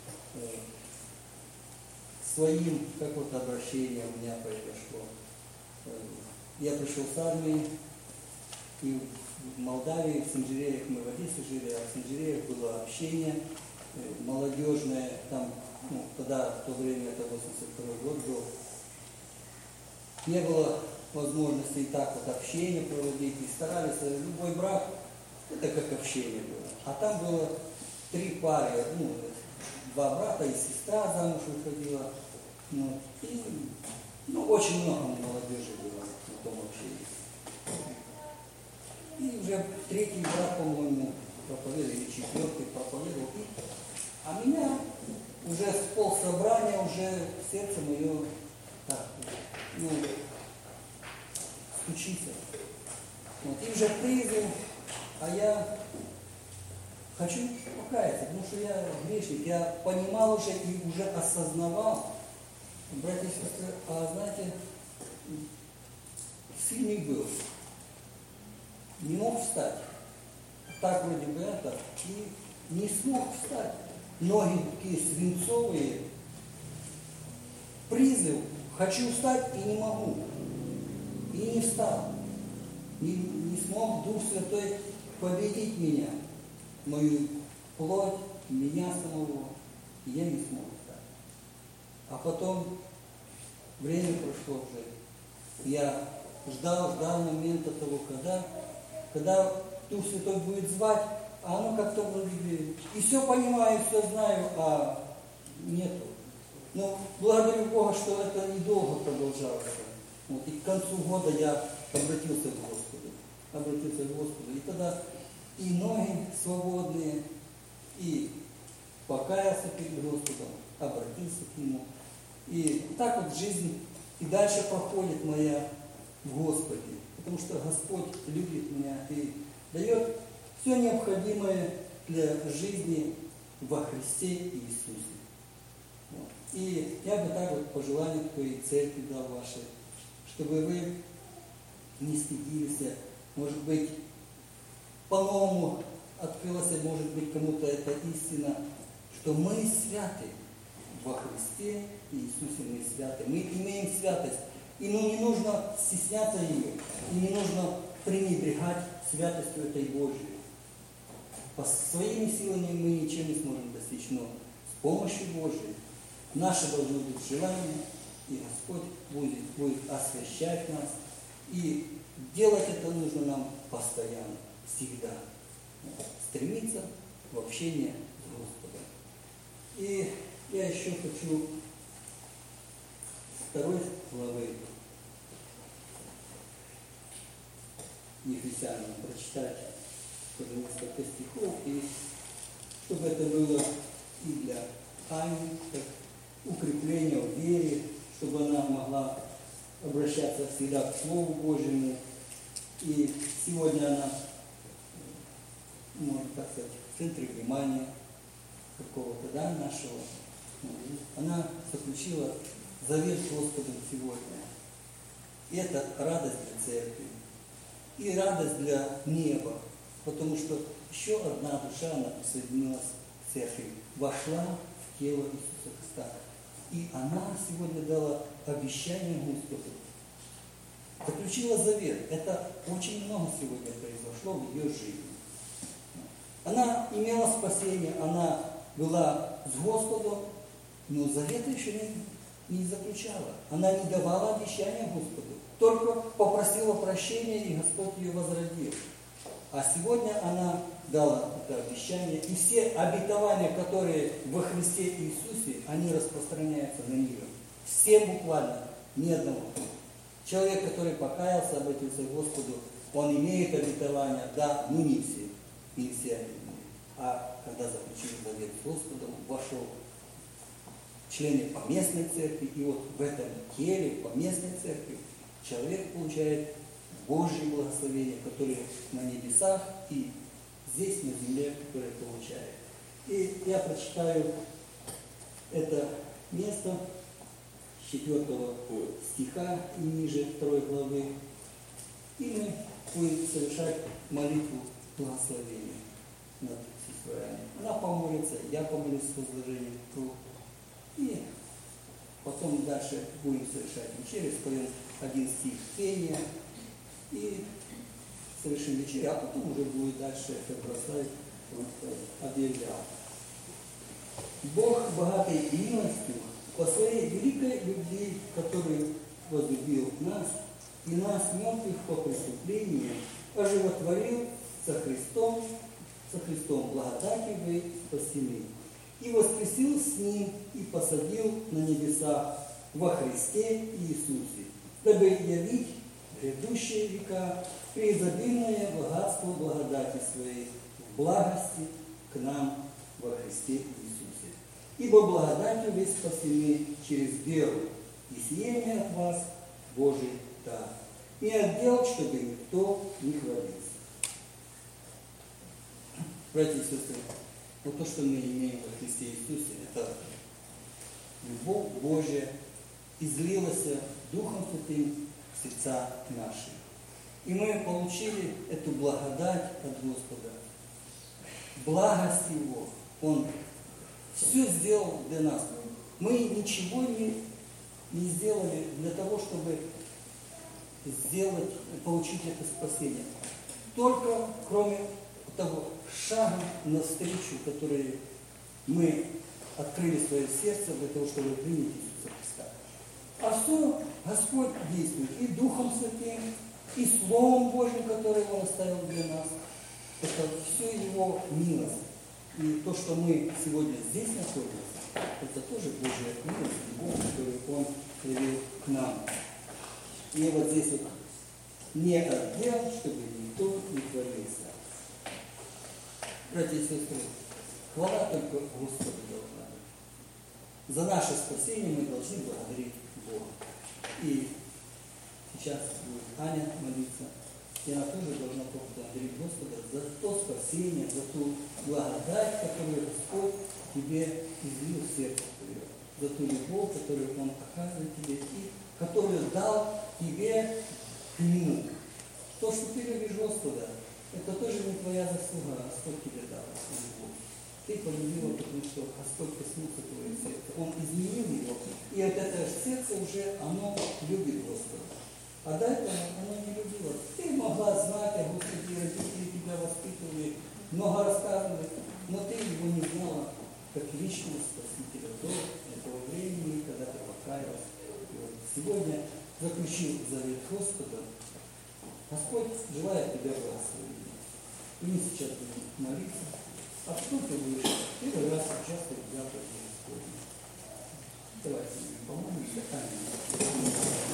своим, как вот обращение у меня произошло. Я пришел с армии, и в Молдавии, в Синжиреях, мы в Одессе жили, а в Синжиреях было общение молодежное, там, ну, тогда, в то время, это восемьдесят второй год был, не было возможности и так вот общение проводить, и старались, любой брак, это как общение было. А там было три пары, ну, два брата и сестра замуж выходила, ну, и, ну, очень много молодежи было на том общении. И уже третий брат, по-моему, проповедовал, или четвертый проповедовал. И, а меня уже с полсобрания, уже сердце мое так, ну, стучится. Вот, и уже призыв, а я хочу покаяться, потому что я грешник, я понимал уже и уже осознавал, братья и сестры, а знаете, сильный был. Не мог встать. Так вроде бы это. И не смог встать. Ноги такие свинцовые. Призыв. Хочу встать и не могу. И не встал. Не, не смог Дух Святой победить меня. Мою плоть, меня самого. И я не смог встать. А потом время прошло уже. Я ждал, ждал момента того, когда Когда Дух Святой будет звать, а оно как-то вроде и все понимаю, все знаю, а нету. Но благодарю Бога, что это недолго продолжалось. Вот, и к концу года я обратился к Господу. Обратился к Господу. И тогда и ноги свободные, и покаялся перед Господом, обратился к Нему. И так вот жизнь и дальше проходит моя в Господе. Потому что Господь любит меня и дает все необходимое для жизни во Христе Иисусе. Вот. И я бы так вот пожелание твоей церкви дал вашей, чтобы вы не стыдились, может быть, по-новому открылась, может быть, кому-то эта истина, что мы святы во Христе Иисусе, мы святы, мы имеем святость. И ну, не нужно стесняться ее, и не нужно пренебрегать святостью этой Божией. По своими силами мы ничем не сможем достичь, но с помощью Божией наше должно быть желание, и Господь будет, будет освящать нас. И делать это нужно нам постоянно, всегда. Стремиться в общение с Господом. И я еще хочу второй главы Ефесянам прочитать тоже несколько стихов, и чтобы это было и для Ани, как укрепление в вере, чтобы она могла обращаться всегда к Слову Божьему. И сегодня она, можно так сказать, в центре внимания какого-то, да, нашего. Она заключила завет с Господом сегодня. И это радость для церкви. И радость для неба. Потому что еще одна душа, она присоединилась к церкви, вошла в тело Иисуса Христа. И она сегодня дала обещание Господу. Заключила завет. Это очень много сегодня произошло в ее жизни. Она имела спасение, она была с Господом, но завета еще не, не заключала. Она не давала обещания Господу. Только попросила прощения, и Господь ее возродил. А сегодня она дала это обещание, и все обетования, которые во Христе Иисусе, они распространяются на нее. Все буквально, ни одного. Человек, который покаялся, обратился к Господу, он имеет обетование, да, но не все, не все они. А когда заключил завет с Господом, вошел в члены поместной церкви, и вот в этом теле, в поместной церкви, человек получает Божье благословение, которое на небесах и здесь, на земле, которое получает. И я прочитаю это место с четвертого стиха и ниже второй главы. И мы будем совершать молитву благословения над сестрой. Она помолится, я помолюсь с возложением рук. И потом дальше будем совершать вечерю, споем один стих пения и совершим вечерю, а потом уже будет дальше это прославить объявлял. Бог, богатый милостью, по своей великой любви, которую возлюбил нас, и нас, мертвых по преступлению, оживотворил со Христом, со Христом благодатью вы спасены, и воскресил с Ним и посадил на небесах во Христе Иисусе, дабы явить грядущие века преизобильное богатство благодати Своей в благости к нам во Христе Иисусе. Ибо благодатью вы спасены через веру, и сие от вас Божий дар, не от дел, чтобы никто не хвалился. Братья и сестры, вот то, что мы имеем во Христе Иисусе, это любовь Божия излилась Духом Святым в сердца наши. И мы получили эту благодать от Господа. Благость Его. Он все сделал для нас. Мы ничего не, не сделали для того, чтобы сделать, получить это спасение. Только кроме того шага навстречу, который мы открыли свое сердце для того, чтобы принять Иисуса Христа. А все Господь действует и Духом Святым, и Словом Божьим, которое Он оставил для нас. Это все Его милость. И то, что мы сегодня здесь находимся, это тоже Божья милость, Бог, который Он привел к нам. И вот здесь вот не отдел, чтобы никто не творился. Братья и сестры, хвала только Господу должна быть. За наше спасение мы должны благодарить Бога. И сейчас будет Аня молиться. И она тоже должна поблагодарить Господа за то спасение, за ту благодать, которую Господь тебе излил в сердце твое, за ту любовь, которую Он оказывает тебе, и которую дал тебе к Нему. То, что ты любишь Господа, это тоже не твоя заслуга, а Господь тебе дал эту любовь. Ты полюбила, потому что Господь коснулся твоего сердца. Он изменил его, и вот это сердце уже, оно любит Господа. А до этого оно не любило. Ты могла знать о Господе, родители тебя воспитывали, много рассказывали, но ты его не знала как личного Спасителя до этого времени, когда ты покаялась. И вот сегодня заключил завет Господа. Господь желает тебя благословения. И мы сейчас будем молиться. А что ты будешь первый раз участвовать в заповеди Господне? Давайте помолимся. Аминь.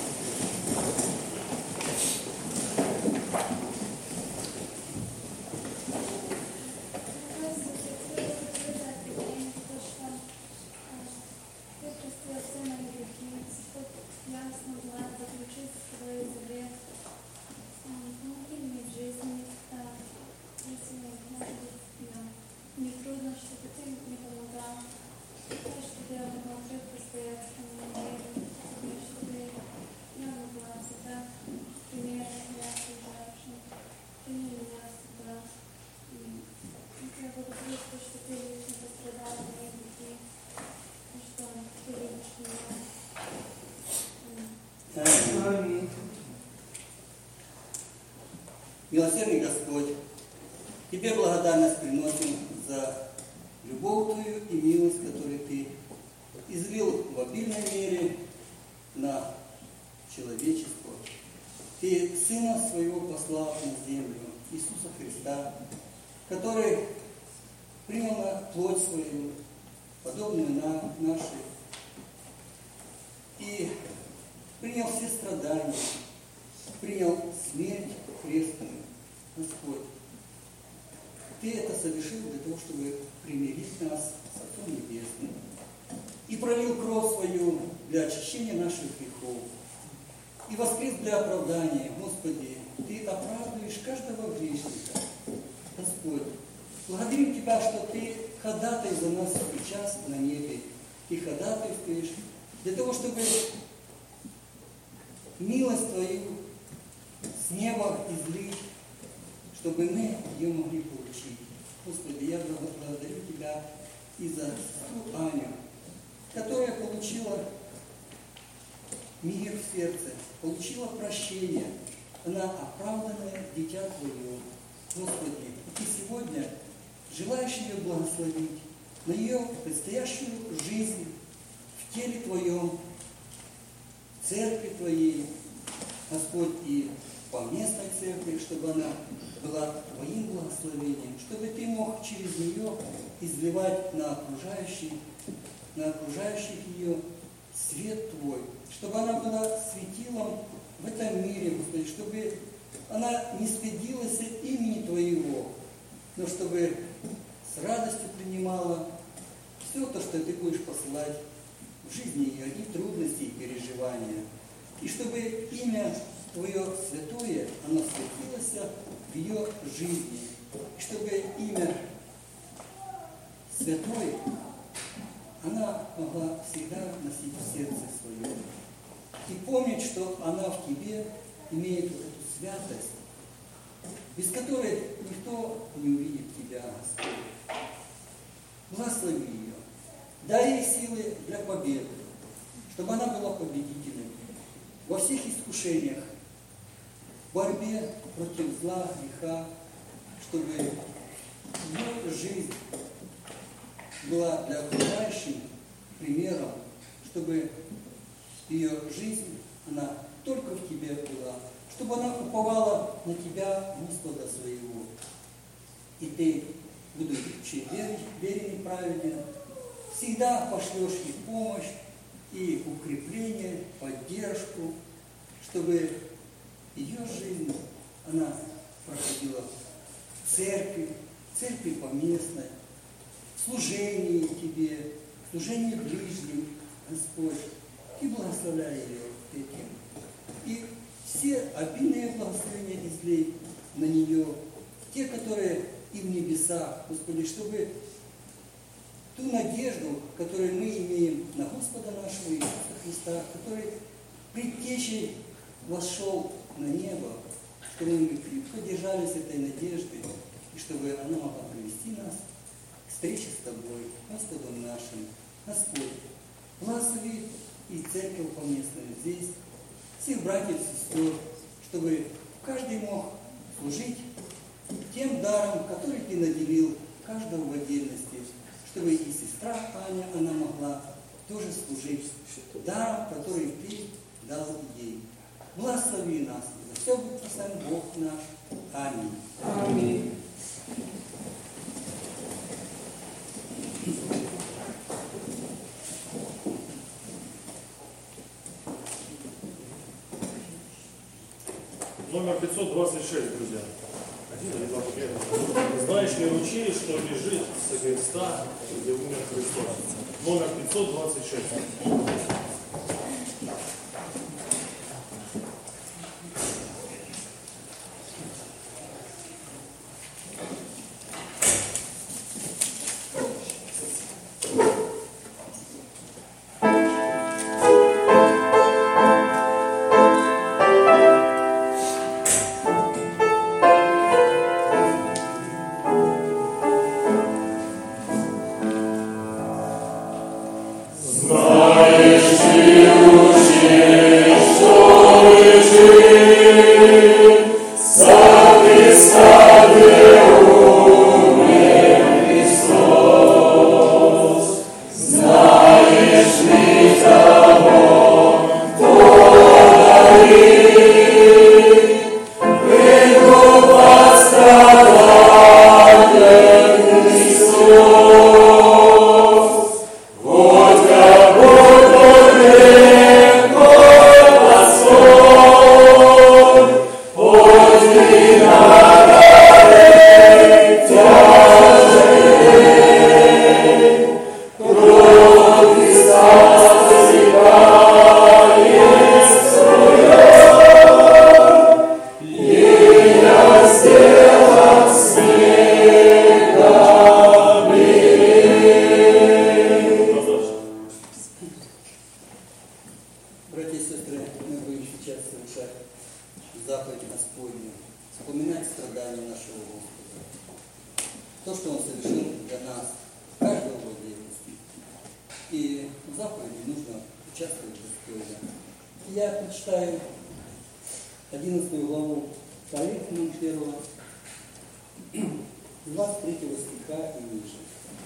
Милосердный Господь, Тебе благодарность приносим за любовь Твою и милость, которую Ты излил в обильной мере на человечество. Ты Сына Своего послал на землю, Иисуса Христа, который принял на плоть свою, подобную на нашей, и принял все страдания, принял смерть крестную. Господь, Ты это совершил для того, чтобы примирить нас с Отцом Небесным, и пролил кровь свою для очищения наших грехов, и воскрес для оправдания. Господи, Ты оправдываешь каждого грешника. Господь, благодарим Тебя, что Ты ходатай за нас сейчас на небе. Ты ходатайствуешь для того, чтобы милость Твою с неба излить, чтобы мы ее могли получить. Господи, я благодарю Тебя и за сестру Аню, которая получила мир в сердце, получила прощение. Она оправданное дитя Твое. Господи, Ты сегодня желаешь ее благословить на ее предстоящую жизнь в теле Твоем, в церкви Твоей, Господь, и по местной церкви, чтобы она была Твоим благословением, чтобы Ты мог через нее изливать на окружающих, на окружающих ее свет Твой, чтобы она была светилом в этом мире, Господи, чтобы она не стыдилась имени Твоего, но чтобы с радостью принимала все то, что Ты будешь посылать в жизни ее, и трудности, и переживания. И чтобы имя Твое святое, оно светилось в ее жизни. И чтобы имя святое, она могла всегда носить в сердце своем. И помнить, что она в Тебе имеет вот эту святость, без которой никто не увидит Тебя, Господь. Благослови ее. Дай ей силы для победы, чтобы она была победителем во всех искушениях, в борьбе против зла, греха, чтобы ее жизнь была для окружающих примером, чтобы ее жизнь, она только в Тебе была, чтобы она уповала на Тебя, Господа своего. И Ты, будучи верен и праведен, всегда пошлешь и помощь, и укрепление, поддержку, чтобы ее жизнь, она проходила в церкви, в церкви поместной, в служении Тебе, в служении ближним, Господь, и благословляй ее этим. И все обильные благословения излей на нее, те, которые и в небесах, Господи, чтобы ту надежду, которую мы имеем на Господа нашего Иисуса Христа, который предтечей вошел на небо, чтобы мы крепко держались этой надежды, и чтобы она могла привести нас к встрече с Тобой, Господом нашим. Господь, благослови и церковь поместную здесь, всех братьев и сестер, чтобы каждый мог служить тем даром, который Ты наделил каждого в отдельности, чтобы и сестра Аня, она могла тоже служить даром, который Ты дал ей. Благослови нас, и за все будет прославлен Бог наш. Аминь.
Аминь.
Номер пятьсот двадцать шесть, друзья. Один или два пакета. Знаешь ли ручей, что лежит со креста, где умер Христос? Номер пятьсот двадцать шесть.
Господи,
Братья и сестры, мы будем сейчас совершать заповедь Господню, вспоминать страдания нашего Господа. То, что Он совершил для нас, каждого в отдельности. И в заповеди нужно участвовать достойно. Я прочитаю одиннадцатую главу Коринфянам первого, двадцать третьего стиха и ниже.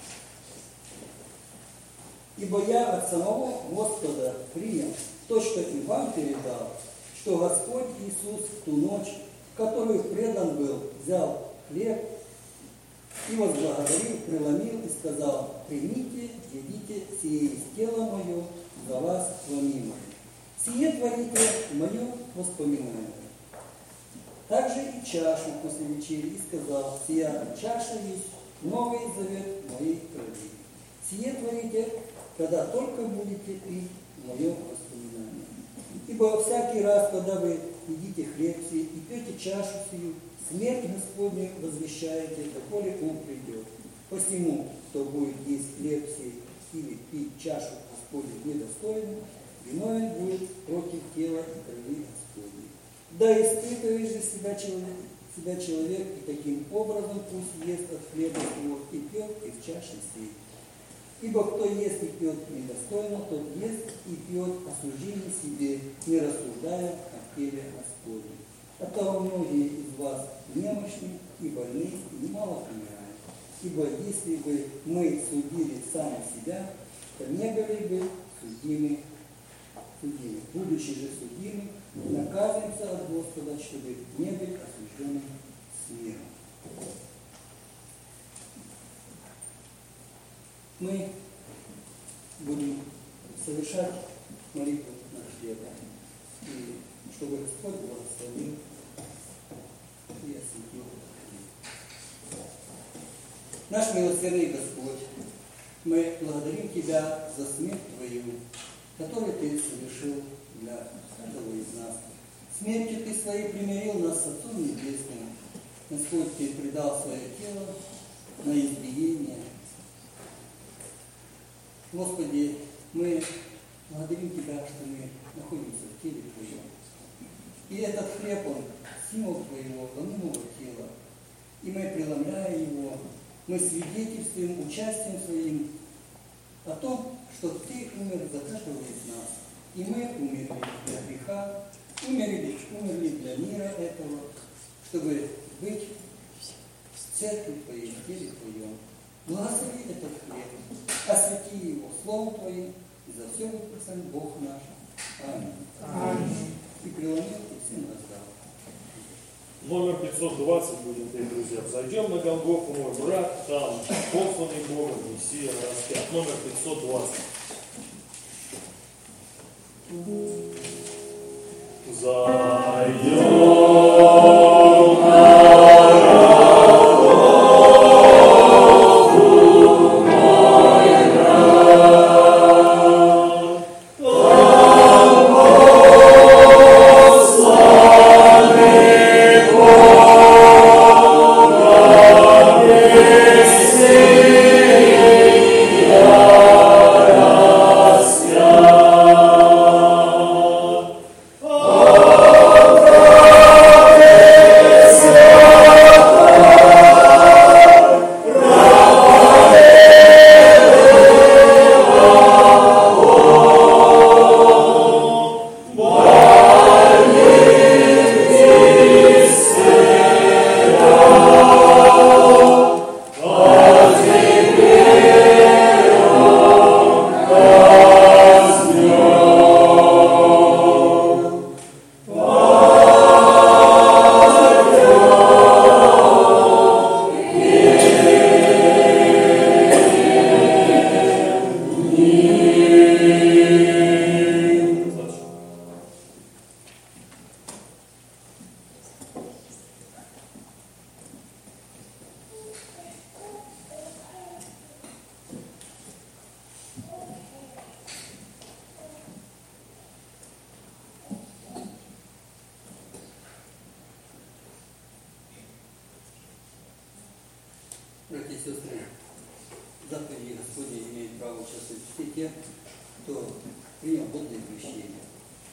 «Ибо я от самого Господа принял то, что и вам передал, что Господь Иисус в ту ночь, в которую предан был, взял хлеб и возблагодарил, преломил и сказал: примите, едите, сие есть тело мое, за вас ломимое. Сие творите мое воспоминание. Также и чашу после вечери и сказал: сия чаша есть новый завет моей крови. Сие творите, когда только будете пить в моем воспоминании. Ибо всякий раз, когда вы едите хлеб сей и пьете чашу сию, смерть Господню возвещаете, доколе Он придет. Посему, кто будет есть хлеб сей или пить чашу Господню недостойно, виновен будет против тела и крови Господней. Да испытываешь же себя человек, себя человек, и таким образом пусть ест от хлеба его и пьет из чаши сей. Ибо кто ест и пьет недостойно, тот ест и пьет осуждение себе, не рассуждая о теле Господне. Оттого многие из вас немощны и больны, и немало умирают. Ибо если бы мы судили сами себя, то не были бы судимы, судимы. Будучи же судимы, наказываемся от Господа, чтобы не быть осужденным с миром. Мы будем совершать молитву на хлеба, и чтобы Господь благословил и осветил хлеб. Наш милосердный Господь, мы благодарим Тебя за смерть Твою, которую Ты совершил для каждого из нас. Смертью Ты Своей примирил нас с Отцом Небесным. Господь, Ты предал свое тело на избиение. Господи, мы благодарим Тебя, что мы находимся в теле Твоем. И этот хлеб, он символ Твоего ломимого тела. И мы, преломляя его, мы свидетельствуем участием своим о том, что Ты умер за каждого из нас. И мы умерли для греха, умерли, умерли для мира этого, чтобы быть в церкви Твоей, в теле Твоем. Благослови этот хлеб, освети его Словом Твоим, и за все будет прославлен Бог наш. Аминь. Аминь. И преломил, и всем раздал.
Номер пятьсот двадцать будем, дорогие друзья. Зайдем на Голгофу, мой брат, там посланный Богом, Мессия распят. Номер пятьсот двадцать. Зайдем на
Братья и сестры, заповеди Господни имеют право участвовать все те, кто принял водное крещение.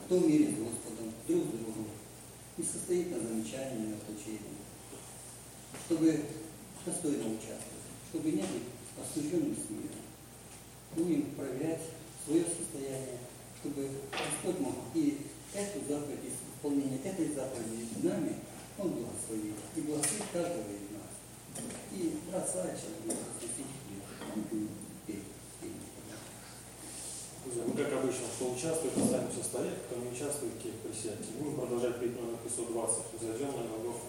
кто в мире с Господом, друг с другом, не состоит на замечании, на отлучении, чтобы достойно участвовать, чтобы не быть осужденным с миром. Будем проявлять свое состояние, чтобы Господь мог и эту заповедь, исполнение этой заповеди с нами, Он благословит и благословит каждого из нас. И брат Савич,
Мы, как обычно, кто участвует, останемся стоять, кто не участвует, те присядьте. Будем продолжать петь номер пятьсот двадцать. Зайдем на Голгофу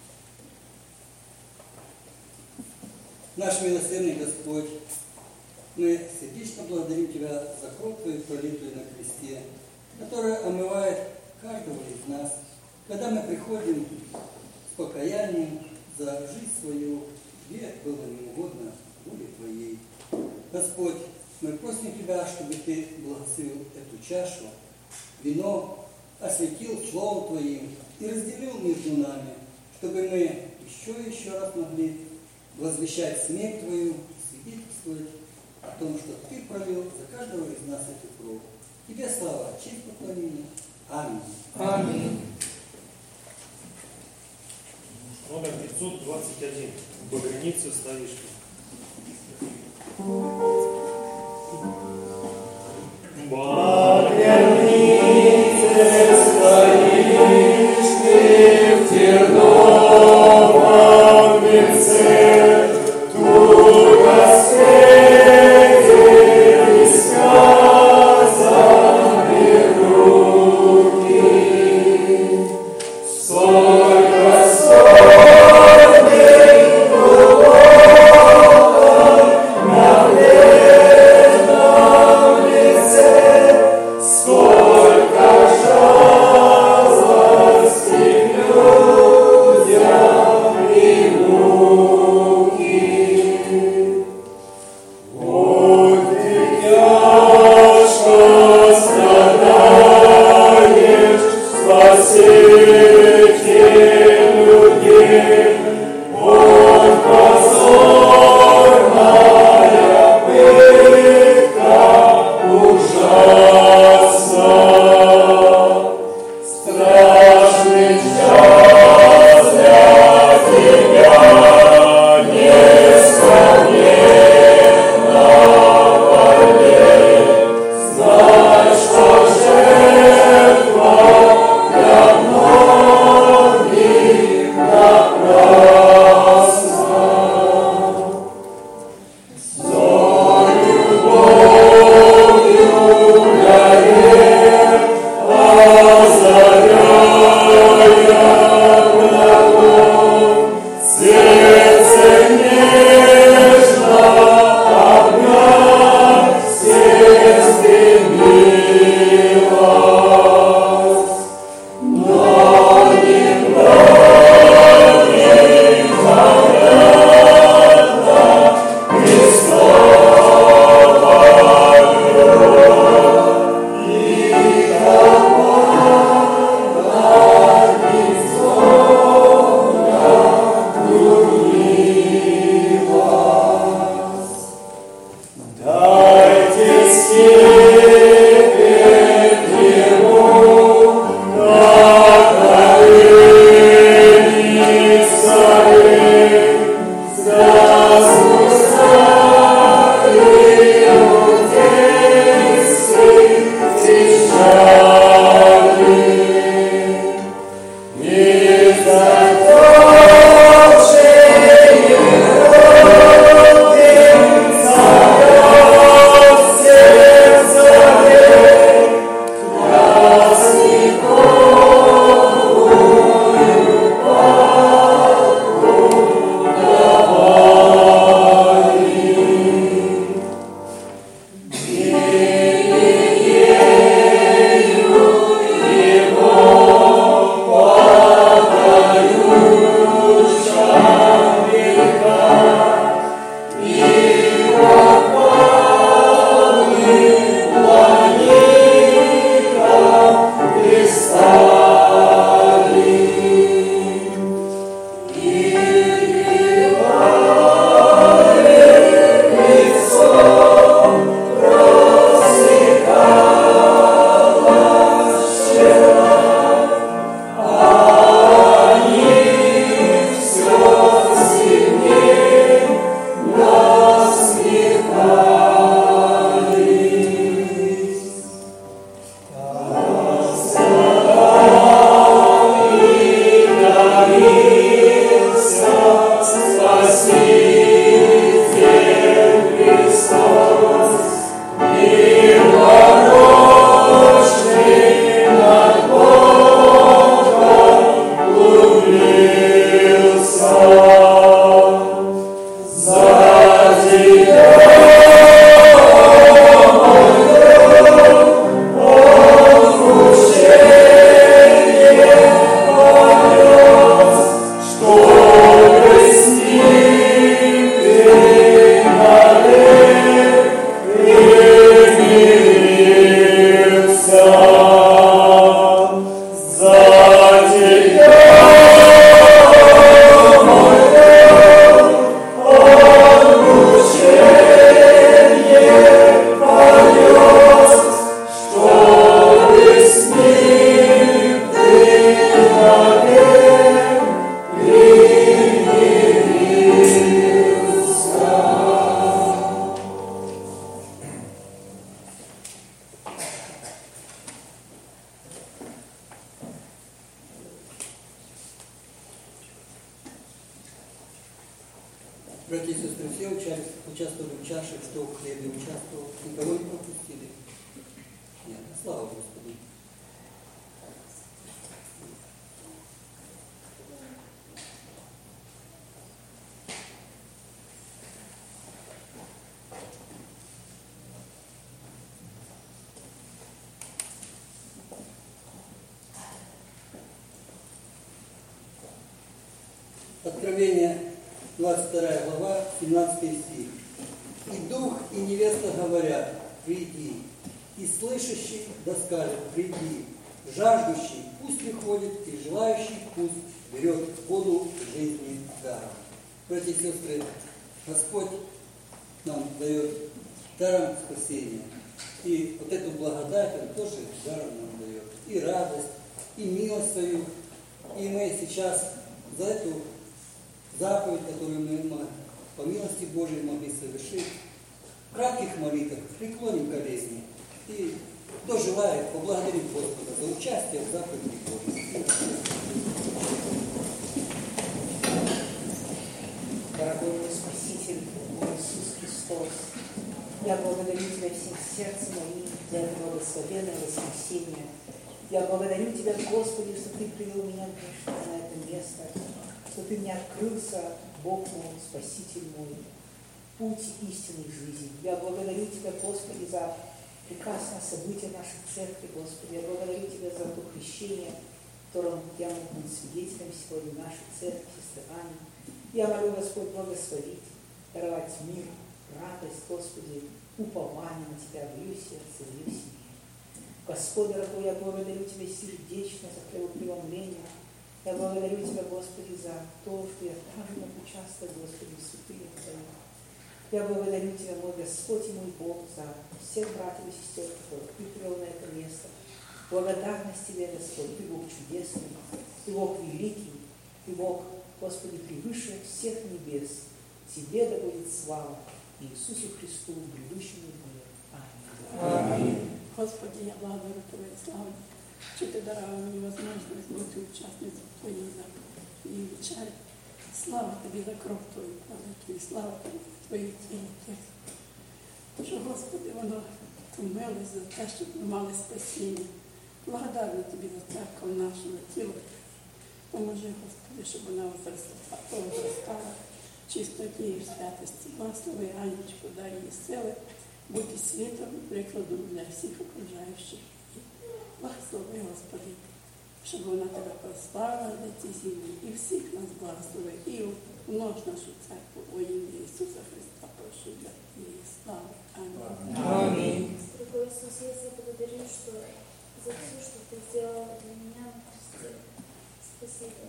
Наш милосердный Господь, Мы сердечно благодарим Тебя за кровь Твою, пролитую на кресте, которая омывает каждого из нас, когда мы приходим с покаянием за жизнь свою, где было неугодно воле Твоей. Господь, мы просим Тебя, чтобы Ты благословил эту чашу, вино, осветил Словом Твоим и разделил между нами, чтобы мы еще и еще раз могли возвещать смерть Твою, свидетельствовать о том, что Ты пролил за каждого из нас эту кровь. Тебе слава, честь, поклонение. Аминь.
Аминь.
Номер пятьсот двадцать один. Багряница Ставишки.
В терновом венце туго светили сказаны руки. Сколько сотен кулаков на
Братья и сестры, все участвовали, участвовали в чаше, кто в хлебе участвовал, никого не пропустили. Нет, слава Господу. Откровение, двадцать вторая глава, семнадцатый стих. «И дух, и невеста говорят, приди, и слышащий да скажет, приди, жаждущий пусть приходит, и желающий пусть берет воду жизни даром». Братья и сестры, Господь нам дает даром спасения. И вот эту благодать Он тоже даром нам дает. И радость, и милость свою. И мы сейчас за эту заповедь, которую мы по милости Божией могли совершить, в кратких молитвах преклоним колени. И кто желает, поблагодарить Господа за участие в заповеди Божьей.
Дорогой мой Спаситель, мой Иисус Христос, я благодарю Тебя всем сердцем моим за это благословенное воскресенье. Я благодарю Тебя, Господи, что Ты привел меня на это место, что Ты мне открылся, Бог мой, Спаситель мой, путь истинной жизни. Я благодарю Тебя, Господи, за прекрасное событие нашей церкви, Господи. Я благодарю Тебя за то крещение, в котором я мог быть свидетелем сегодня нашей церкви, сестры Ани. Я молю, Господь, благословить, даровать мир, радость, Господи, упование на Тебя в ее сердце, в ее семье. Господь, дорогой, я благодарю Тебя сердечно за хлебопреломление. Я благодарю Тебя, Господи, за то, что я также мог участвовать, Господи, в святых Твоих. Я благодарю Тебя, мой Господь и мой Бог, за всех братьев и сестер, которых Ты привел на это место. Благодарность Тебе, Господь, Ты Бог чудесный, Ты Бог великий, Ты Бог, Господи, превыше всех небес. Тебе да будет слава Иисусу Христу, грядущему миру. Аминь.
Аминь. Господи, я благодарю Тебя и славу, что Ты даровал мне возможность быть участницей Твоей заповеди и вечери. Слава Тебе за кровь Твою, Твою, слава Тебе за Твоє тіло, Тож, Господи, воно втомилось за те, щоб ми мали спасіння. Благодарна Тобі за церкву нашого тіла. Поможи, Господи, щоб вона возростала в чистоті і в святості. Благослови Анечку, дай їй сили бути світом і прикладом для всіх окружаючих. Благослови, Господи, щоб вона Тебе прославила на цій землі і всіх нас благослови. І умнож нашу церкву во ім'я Ісуса Христа, прошу для Твоєї слави. Аминь.
Аминь.
Дорогой Иисус, я тебя благодарю, что за все, что Ты сделал для меня на кресте. Спасибо.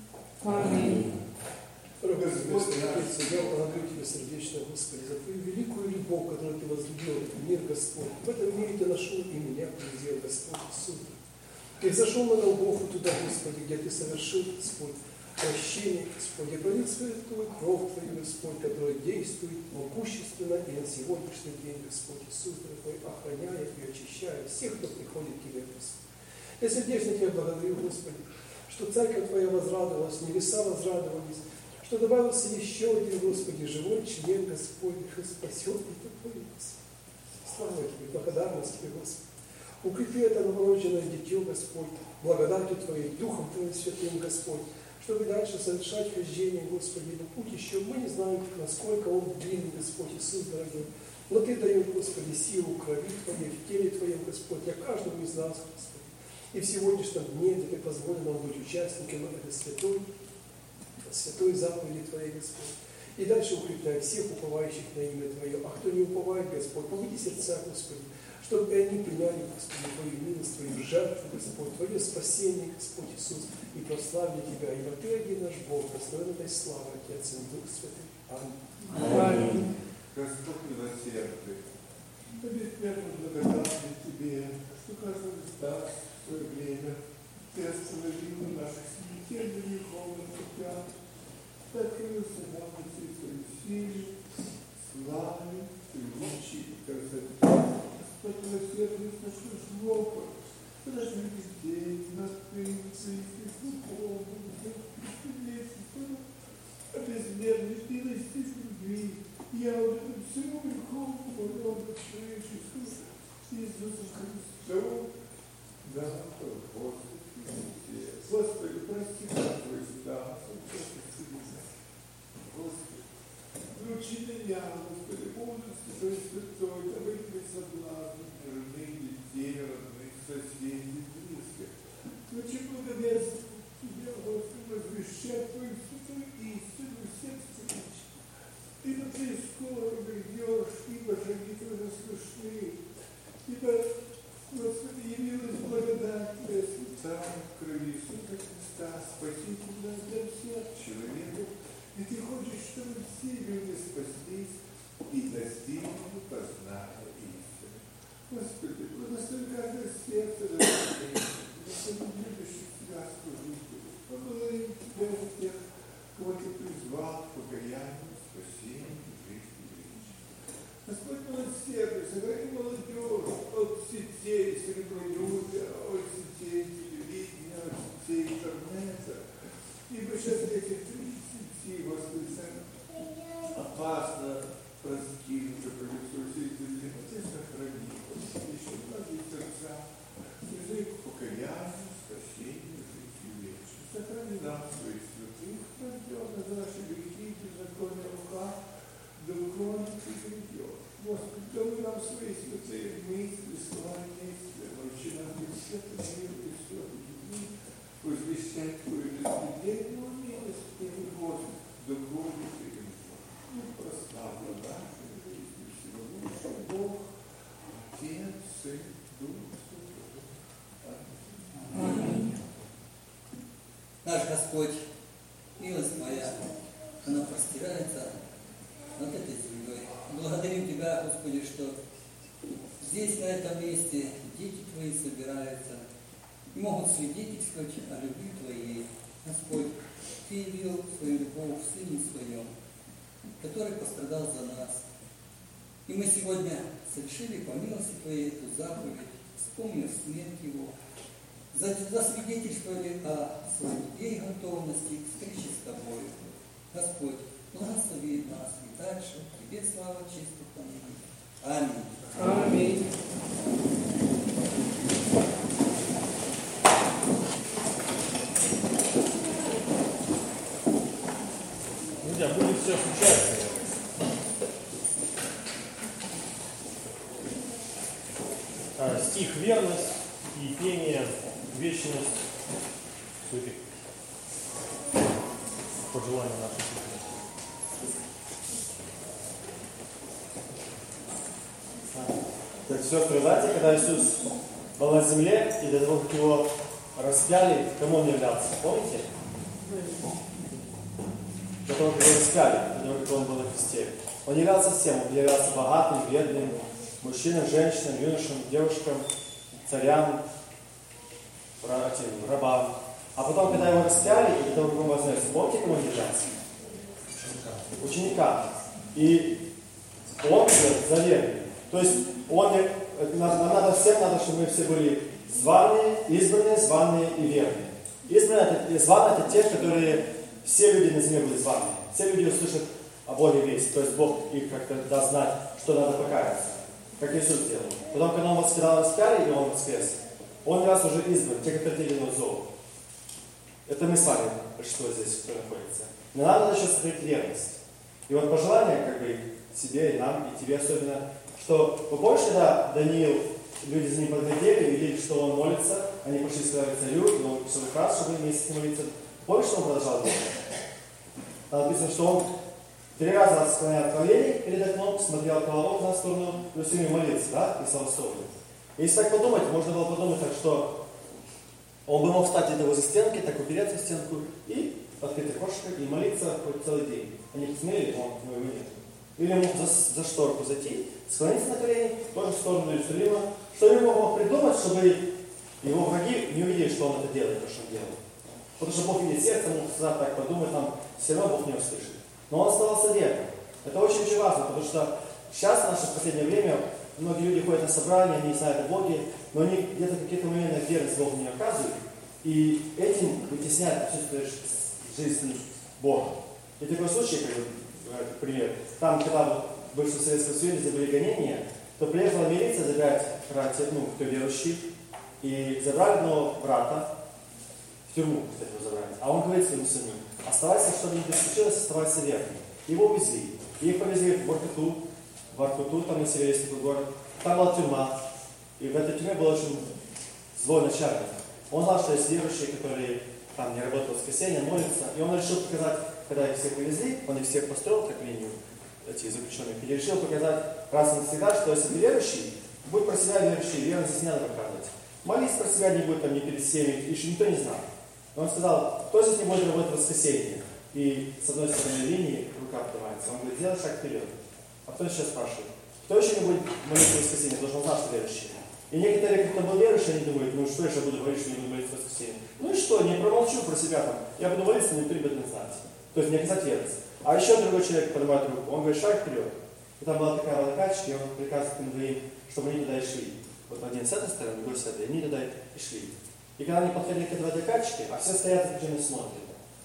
Аминь.
Дорогой Господи, я благодарю Тебя сердечно, Господи, за Твою великую любовь, которую Ты возлюбил в этот мир, Господь. В этом мире Ты нашел и меня, привезел, Господь Иисус. Ты зашел на Голгофу туда, Господи, где Ты совершил, Господь, прощение, Господи, пролил святую кровь Твою, Господь, которая действует могущественно и на сегодняшний день, Господь Иисус, дорогой, охраняет и очищает всех, кто приходит к Тебе, Господь. Я сердечно Тебя благодарю, Господи, что Церковь Твоя возрадовалась, небеса возрадовались, что добавился еще один, Господи, живой член, Господь, что спасет это Твое, Господи. Слава Тебе, благодарность Тебе, Господи. Укрепи это новорожденное дитё, Господь, благодатью Твоей, Духом Твоим Святым, Господь, чтобы дальше совершать хождение, Господи, на путь еще. Мы не знаем, насколько он длинный, Господь Иисус, дорогой. Но Ты даешь, Господи, силу крови Твоей, в теле Твоем, Господь, для каждого из нас, Господи. И в сегодняшнем дне Ты позволил нам быть участниками этой святой, святой заповеди Твоей, Господь. И дальше укрепляй всех уповающих на имя Твое. А кто не уповает, Господь, поведи сердца, Господи, чтобы они приняли, Господи, Твою милость, Твою жертву, Господь, Твое спасение, Господь Иисус, и прославили Тебя, ибо Ты один наш Бог, достоин этой славы, Отец и Дух Святый. Аминь.
Аминь. Господь милосердный, мы безмерно благодарны Тебе, что каждый из нас в свое время Ты остановил наших смертельных греховных путях, Ты открылся нам на всей Твоей силе, славе, величии и красоте. Господь милосердный, слышишь вопль, Ты наш людей, нас принцев, и духовных, и безмерной милости, любви. Я вот эту всему верховному роду человеческому Иисусу Христу, да, Господи, Господи, прости нас, Твой став, Господи, научи меня, Господи, мудрости Твоей святой, да быть мне соблазном родных детей, родных соседей, близких. Научи благовестно Тебя, Господи, возвещать Твою святую истину всех встреч. Ибо Ты скоро придешь, ибо шаги Твои слышны, ибо, Господи, явилась благодать Твоя святая в крови Иисуса Христа, Спасителя для всех человеков, и Ты хочешь, чтобы все люди спаслись и достигли познания истины. Господи, благослови каждое сердце, благослови любящих Тебя служителей, поблагодарим Тебя за тех, кого Ты призвал к покаянию, спасению, жизни вечной. Господь, милосердие, сохрани молодежь от сетей серебролюбия, от сетей телевидения, от сетей интернета, ибо сейчас эти три сети, Господи, опасно раскинуты по лицу всей земли. Ты сохрани, Господи, еще многие сердца, язык к покаянию, спасению, жизни вечной. Сохрани нам своих святых, надежно за наши грехи, беззаконие рука, да уклонит и грядет. Господи, даруй нам свои святые мысли, слова и действия, научи нас быть светом мира и святой любви, возвещать Твою беспредельную милость и любовь, да будет и любовь. Ну, прославлю нашу жизнь, всего лучшего Бог, Отец, Сын, Дух Святой.
Аминь. Наш Господь, милость Твоя, она простирается над этой землей. Благодарим Тебя, Господи, что здесь, на этом месте, дети Твои собираются и могут свидетельствовать о любви Твоей. Господь, Ты явил свою любовь в Сыне Своем, который пострадал за нас. И мы сегодня совершили по милости Твоей эту заповедь, вспомнив смерть Его, засвидетельствовали о своей готовности к встрече с Тобой. Господь, благослови нас и дальше. Тебе слава, честь и поклонение. Аминь.
Аминь.
Друзья, будем сейчас участвовать. А, стих «Верность» и пение «Вечность» святых. По желанию наших святых.
Так, сестры, знаете, когда Иисус был на земле, и до того, как Его распяли, кому Он являлся? Помните? До того, как Его распяли, до того, как Он был на кресте. Он являлся всем. Он являлся богатым, бедным, мужчинам, женщинам, юношам, девушкам, царям, рабам. А потом, когда Его распяли, и до того, как Он вознесся, помните, кому Он являлся? Ученикам. И Он за верными. То есть он, нам надо всем, надо, чтобы мы все были званые, избранные, званые и верные. Избранные, званые это те, которые все люди на земле были званые. Все люди услышат о Боге весть. То есть Бог их как-то даст знать, что надо покаяться. Как Иисус делал. Потом, когда Он когда распяли, и Он воскрес, Он раз уже избран, те, которые были на зову. Это мы с вами, большинство здесь, кто находится. Но нам надо еще сохранить верность. И вот пожелание, как бы, себе и нам, и тебе особенно, что вы помните, когда Даниил, люди за ним подглядели, видели, что он молится, они пошли сказать царю, и он сорок раз, чтобы вместе молиться. Помните, что он продолжал делать? Там написано, что он три раза склонял колени перед окном, смотрел колокол на сторону, и все время молился, да, и славословил. Если так подумать, можно было подумать так, что он бы мог встать где-то возле стенки, так упереться в стенку и открыть окошко и молиться хоть целый день. Они посмотрели, он, но его нет. Или мог за, за шторку зайти, склониться на колени, тоже в сторону Иерусалима. Что-нибудь мог придумать, чтобы его враги не увидели, что он это делает, то, что он делает. Потому что Бог видит сердце, мог всегда так подумать, там все равно Бог не услышит. Но он оставался верным. Это очень-очень важно, потому что сейчас, в наше последнее время, многие люди ходят на собрания, они знают о Боге, но они где-то в какие-то моменты верность Богу не оказывают, и этим вытесняют отсутствие жизни Бога. И такой случай, как бы, пример. Там, когда в бывшем Советском Союзе были гонения, то приехала милиция забрать братья, ну, кто верующий, и забрали одного брата в тюрьму, кстати, его забрали. А он говорит своему сыну: оставайся, чтобы не случилось, оставайся верным. Его увезли. Их повезли в Воркуту, в Воркуту, там на севере есть такой город. Там была тюрьма. И в этой тюрьме был очень злой начальник. Он знал, что есть верующие, которые там не работают в воскресенье, молятся. И он решил показать, когда их всех повезли, он их всех построил, как линию, эти заключенных, и решил показать раз и навсегда, что если ты верующий, будь про себя верующий, верность здесь не надо показывать. Молись про себя не будет там ни перед всеми, еще никто не знал. Но он сказал: кто здесь не будет работать в воскресенье? И с одной стороны линии рука поднимается. Он говорит: делай шаг вперед. А кто сейчас спрашивает: кто еще не будет молиться в воскресенье? Потому что он знал, что верующий. И некоторые, кто был верующий, они думают: ну что я же буду говорить, что не буду молиться в воскресенье? Ну и что, не промолчу про себя там. Я буду молиться, но никто не будет знать. То есть не оказать верность. А еще другой человек поднимает руку. Он говорит: шаг вперед. И там была такая водокачка, и он приказывает им двоим, чтобы они туда и шли. Вот один с этой стороны, другой с этой. Они туда и шли. И когда они подходили к этой водокачке, а все стоят и смотрят,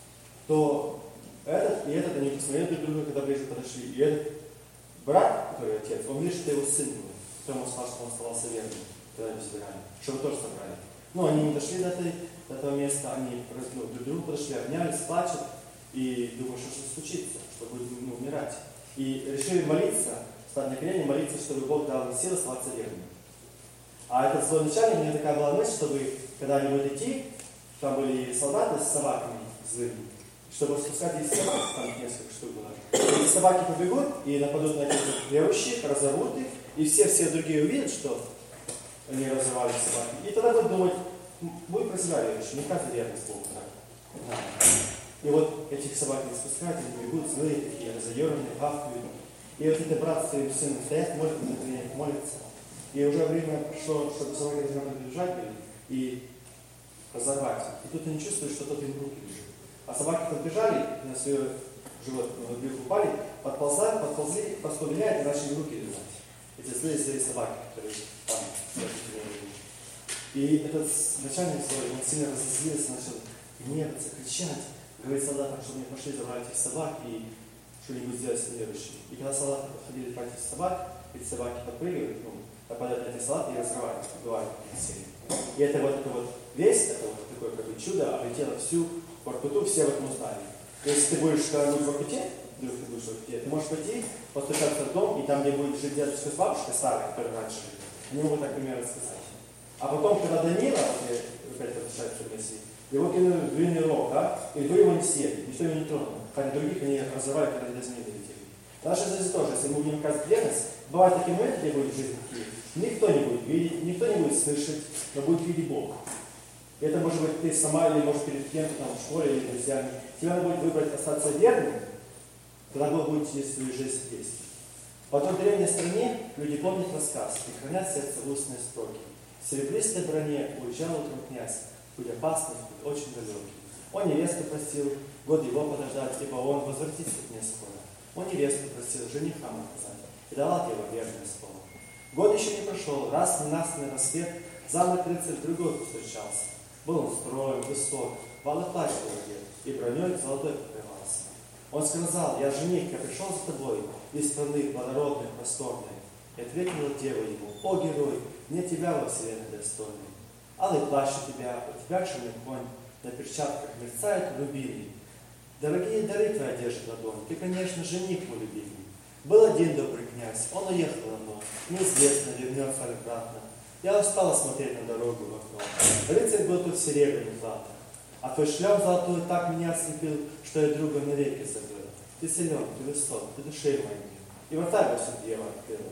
то этот и этот, они посмотрели друг друга, когда ближе подошли. И этот брат, который отец, он видит, что его сын был. Кто сказал, что он оставался верным, когда они собирали, что вы тоже собрали. Но они не дошли до, этой, до этого места, они ну, друг к другу подошли, обнялись, плачут, и думают, что что случится, что будет ну, умирать. И решили молиться, стать на колени, молиться, чтобы Бог дал им силы оставаться верными. А этот злой начальник, у него такая была мысль, чтобы, когда они будут идти, там были солдаты с собаками злыми, чтобы спускать из собак, там несколько штук было. И собаки побегут и нападут на этих верующих, разорвут их, и все-все другие увидят, что они разорвали собаки. И тогда будут думать: будет про себя верующий, не каждый верность Богу. Да. И вот этих собак не спускают, они бегут злые, такие разъеренные, гавкают. И вот этот брат с своим сыном стоят, молятся, молятся. И уже время прошло, чтобы собаки должны подбежать и разорвать. И тут они чувствуют, что кто-то им в руки лежит. А собаки подбежали, на свое животное на брюхо упали, подползали, подползли, поспоминают и начали руки лежать. Эти злые злые собаки, которые там. И этот начальник свой, он сильно разозлился, начал гневаться, кричать, говорить солдатам, чтобы они пошли забрать этих собак и что-нибудь сделать с неверующими. И когда солдаты подходили брать этих собак, эти собаки подпрыгивают, ну, нападают на эти салаты и разрывают, убивают их. И это вот, это вот весь, это вот такое как бы чудо облетело всю Воркуту, все об этом узнали. Если ты будешь когда-нибудь в Воркуте, вдруг ты будешь в Воркуте, ты можешь пойти, постучаться в дом, и там, где будет жить дедушка с бабушкой старая, которая раньше жили, они могут так примерно сказать. А потом, когда Данила, опять возвращается в Мессии, его кинули в длинный рог, да, и вы его не съели, никто его не тронул. Хотя других они разрывали, когда они до змеи долетели. В нашей жизни тоже, если мы будем оказывать верность, бывают такие моменты, где будет жизнь такие, никто не будет видеть, никто не будет слышать, но будет видеть Бог. И это может быть ты сама, или может перед кем-то там в школе, или друзьями. Тебе надо будет выбрать остаться верным, тогда Бог будет через свою жизнь действовать. В одной древней стране люди помнят рассказ и хранят в сердце устные строки. В серебристой броне уезжал утром князь, путь опасный, путь очень далекий. Он невесту просил, год его подождать, ибо он возвратится к ней скоро. Он невесту просил, жениха наказать, и дала его верное слово. Год еще не прошел, раз ненастный рассвет, замок рыцарь другой повстречался. Был он строен, высок, в алый плащ был одет, и броней золотой покрывался. Он сказал: я жених, я пришел за тобой из страны плодородной, просторной. И ответила дева ему: о герой, не тебя во вселенной достойный. Алый плащ у тебя, у тебя черный конь, на перчатках мерцает рубины. Дорогие дары твоя держит ладонь, ты, конечно, жених мой любимый. Был один добрый князь, он уехал давно, неизвестно, вернется ли обратно. Я устала смотреть на дорогу в окно. Рыцарь был тут серебряный злато, а твой шлем золотой так меня ослепил, что я друга навеки забыл. Ты силен, ты высок, ты душей моей, и врата во всем дева открыла.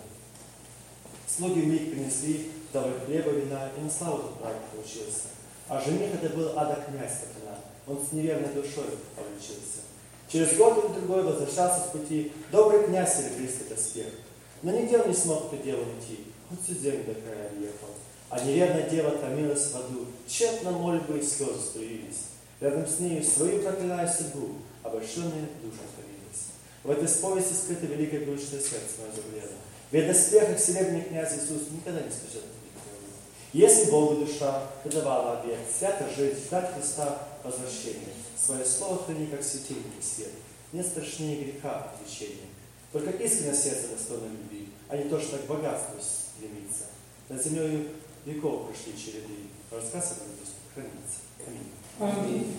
Слуги вмиг принесли давай хлеба, вина, и на славу тут брак получился. А жених это был ада князь сатана, он с неверной душой получился. Через год или другой возвращался с пути добрый князь серебристый доспех. Но нигде он не смог эту деву найти, он всю землю до края объехал. А неверная дева томилась в аду, тщетно мольбы и слезы струились. Рядом с нею свою проклиная судьбу, обольщенные души отворились. В этой повести скрыто великое грудчатое сердце мое забледо. В ее доспехах серебряный князь Иисус никогда не спасет. Если Богу душа выдавала обет, свято жить, ждать Христа возвращения, свое слово храни, как светильник и свет. Нет страшнее греха отречения. Только искреннее сердце достойно любви, а не то, что к богатству стремится. Над землей веков пришли череды. Рассказ об этом хранится. Аминь.
Аминь.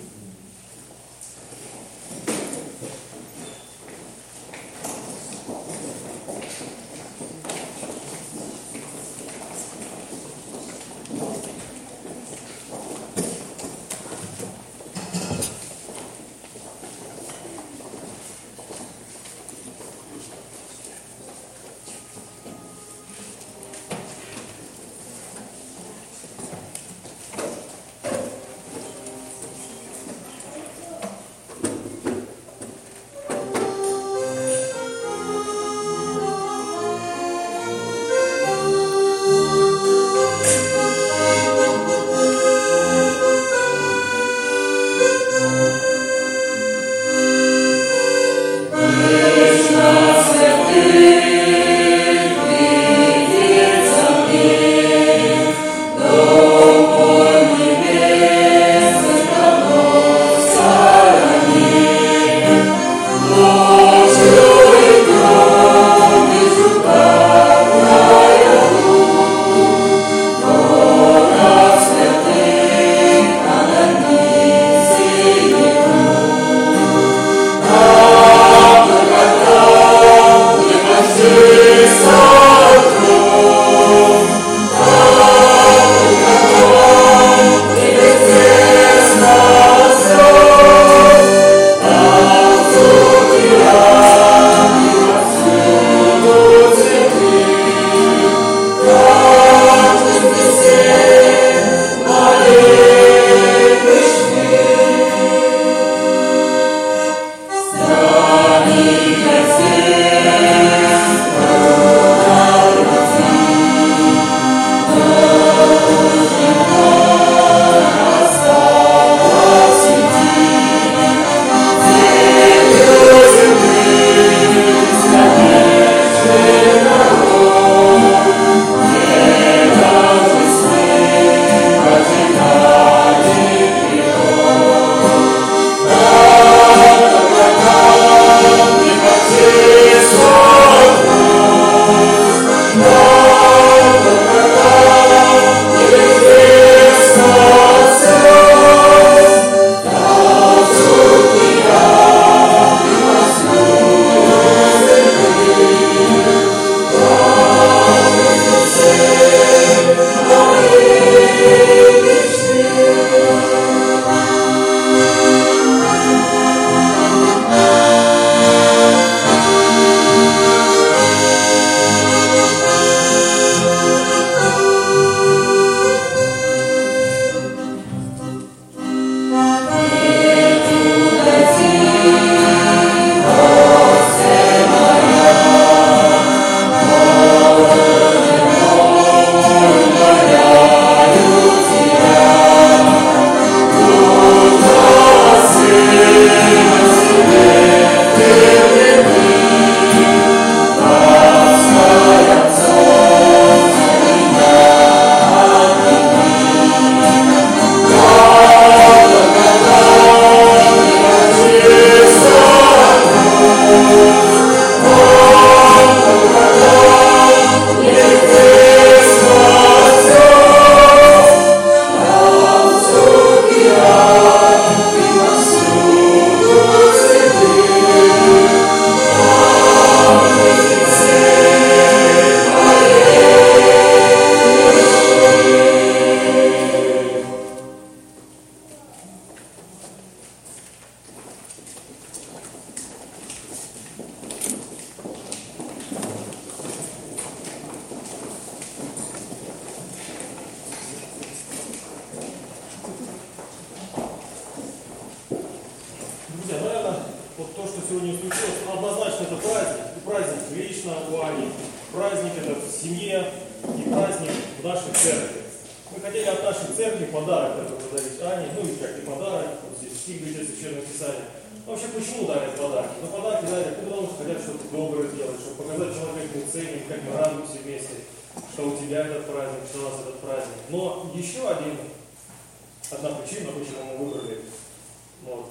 сегодня случилось, однозначно это праздник. И праздник Кришна, у Ани, праздник это в семье и праздник в нашей церкви. Мы хотели от нашей церкви подарок это подарить Ане, ну и как и подарок, вот здесь стих говорит в Священном Писании. Ну, вообще, почему дарят подарки? Ну, подарки дарят, потому что хотят что-то доброе сделать, чтобы показать человеку, как мы ценим, как мы радуемся вместе, что у тебя этот праздник, что у нас этот праздник. Но еще один, одна причина, почему мы выбрали вот,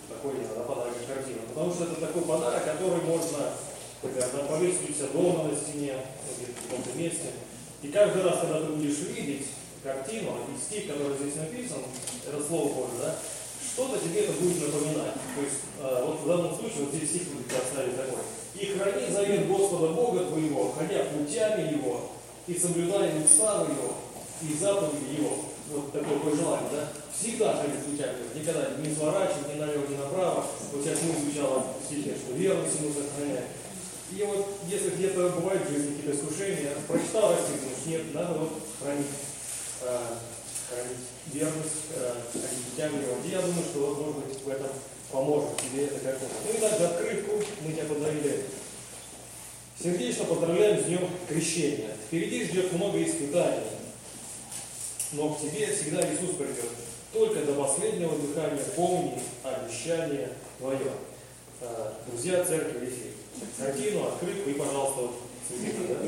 такой иногда подарок, как картина. Потому что это такой подарок, который можно там, повесить у себя дома на стене, где-то в каком-то месте. И каждый раз, когда ты будешь видеть картину и стих, который здесь написан, это слово Божие, да, что-то тебе это будет напоминать. То есть, э, вот в данном случае, вот здесь стих будет оставить такой. «И храни завет Господа Бога твоего, ходя путями Его, и соблюдая уставы Его, и заповеди Его». Вот такое пожелание, да? Всегда ходить путями, никогда не сворачивать ни налево, ни направо. Вот сейчас мы звучало в стихе, что верность Ему сохраняет. И вот если где-то бывают в жизни какие-то искушения, прочитал, расстегнешь, нет, надо вот хранить, э, хранить верность, э, ходить путями Его. И я думаю, что, вот, может быть, в этом поможет тебе эта картина. Ну и также открытку мы тебя подарили. Сердечно поздравляем с днем крещения. Впереди ждет много испытаний, но к тебе всегда Иисус придет. Только до последнего дыхания помни обещание твое. Э, друзья церкви Ефи. Картину, открытку и, пожалуйста, вот цветы, да?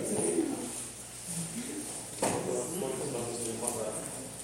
Сколько там здесь подарок.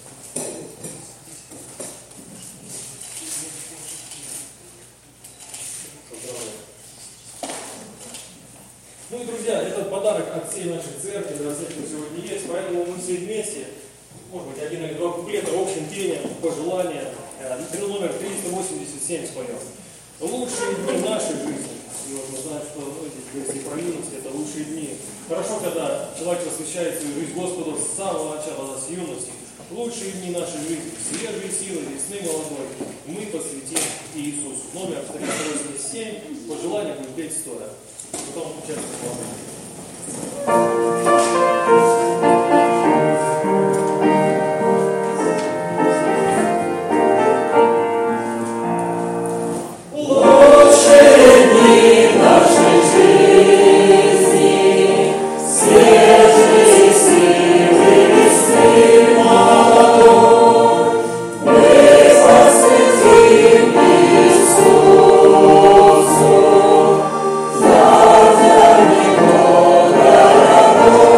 Ну и, друзья, этот подарок от всей нашей церкви, для всех, кто сегодня есть, поэтому мы все вместе, может быть, один или два куплета общим пением, пожелания, номер триста восемьдесят семь споем. Лучшие дни нашей жизни. И вот мы знаем, что ну, здесь говорится про юность, это лучшие дни. Хорошо, когда человек посвящает свою жизнь Господу с самого начала, с юности. Лучшие дни нашей жизни, свежие силы, весны молодой, мы посвятим Иисусу. Номер триста восемьдесят семь, пожелание будет петь стоя. Потом включаться в
Lord,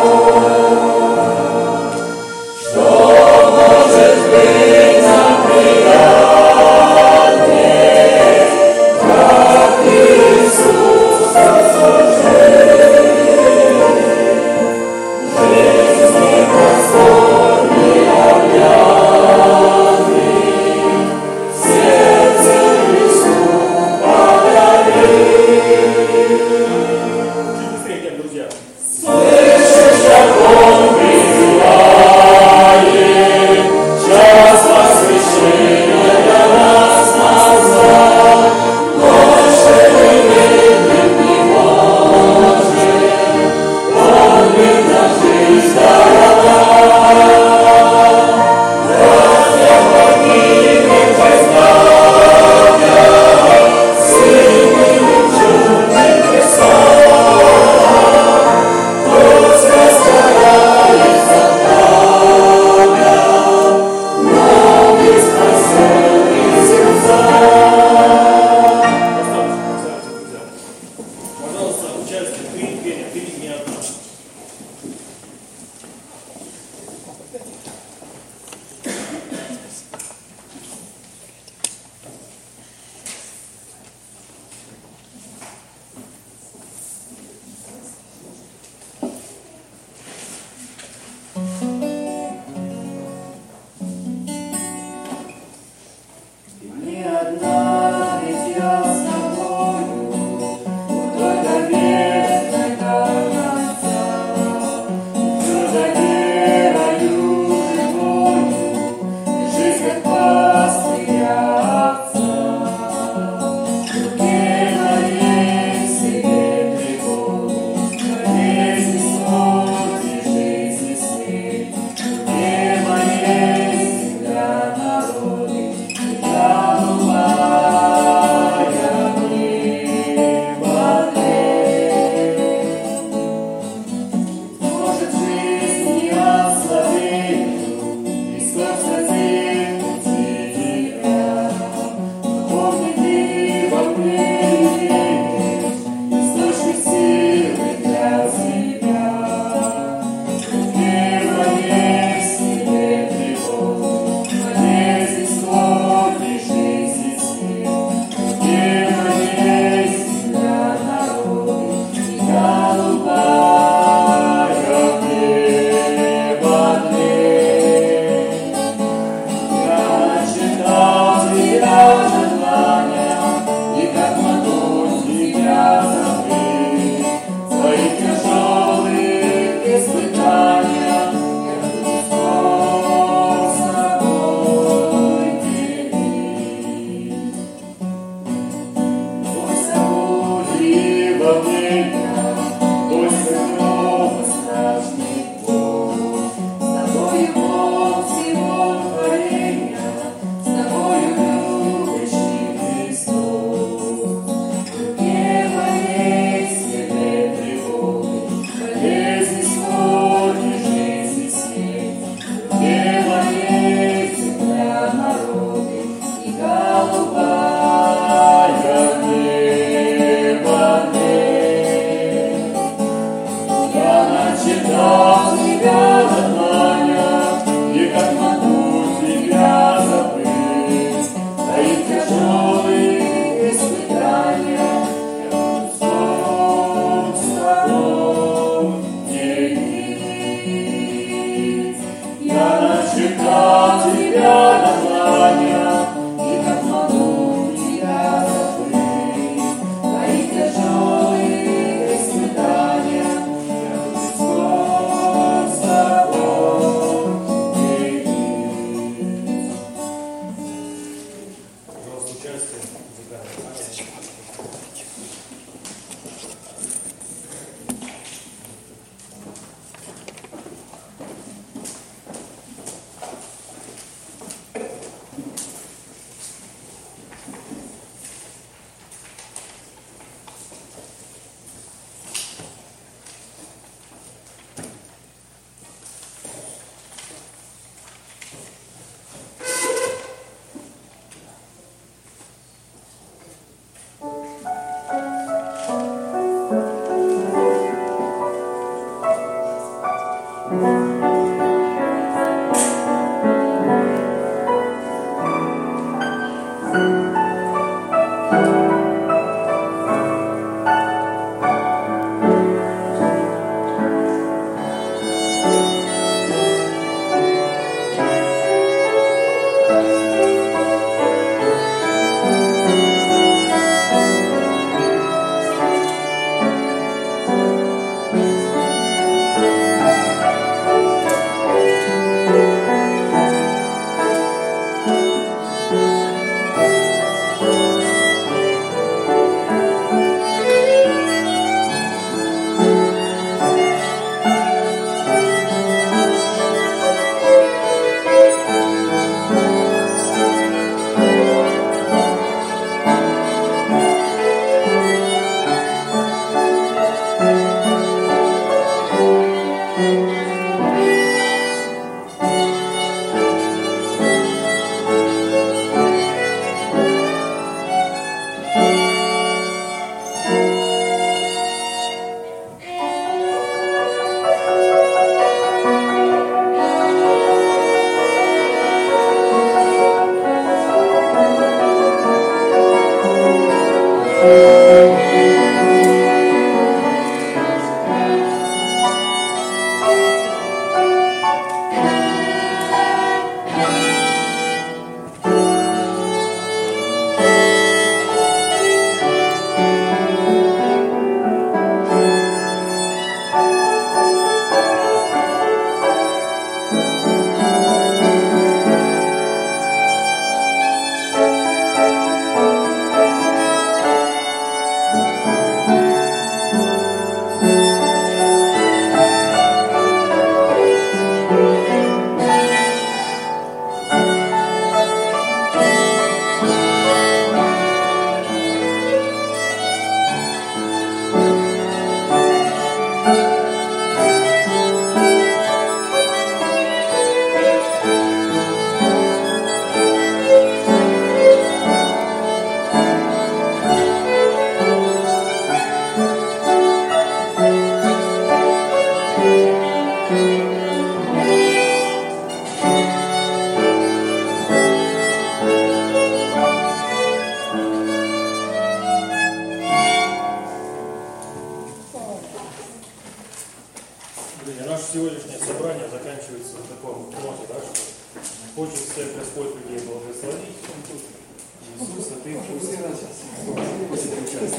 втором ноте, да, что хочет всех Господь людей благословить. Иисус, а ты пусть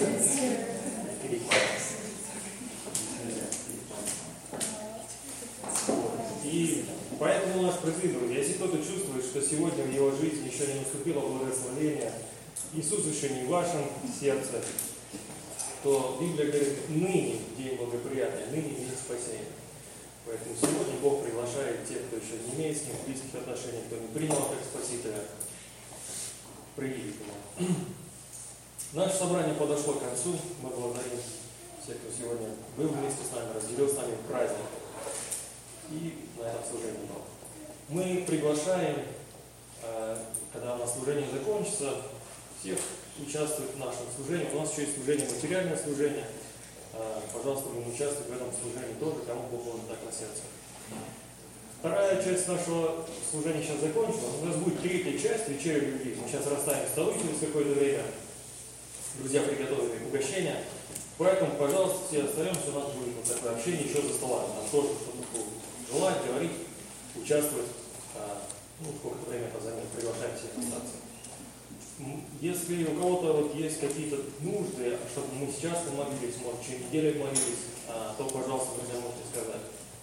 И поэтому наш призыв, друзья, если кто-то чувствует, что сегодня в его жизни еще не наступило благословение, Иисус еще не в вашем сердце, то Библия говорит, ныне день благоприятный, ныне день спасения. Поэтому сегодня Бог приглашает тех, кто еще не имеет с ним близких отношений, кто не принял как Спасителя, прийти к Нему. Наше собрание подошло к концу. Мы благодарим всех, кто сегодня был вместе с нами, разделил с нами праздник. И на этом служении был. Мы приглашаем, когда у нас служение закончится, всех участвовать в нашем служении. У нас еще есть служение, материальное служение. Пожалуйста, будем участвовать в этом служении тоже, кому Бог положит так на сердце. Вторая часть нашего служения сейчас закончилась. У нас будет третья часть вечери любви. Мы сейчас расставим столы через какое-то время. Друзья приготовили угощение. Поэтому, пожалуйста, все остаемся. У нас будет вот такое общение еще за столами. Там тоже кто-то будет желать, говорить, участвовать. Ну, сколько времени это займет, приглашаем всех остаться. Если у кого-то вот есть какие-то нужды, чтобы мы сейчас помолились, может, через неделю молились, то, пожалуйста, друзья, можете сказать.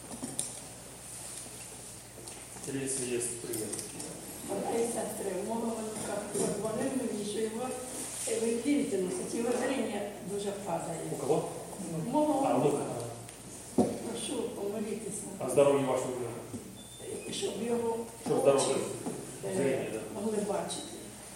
Или если есть пример. У кого? А, ну,
прошу помолитися.
А здоровье вашего ребенка?
Щоб його
Що здоров'я? Зрение, да.
могли бачити.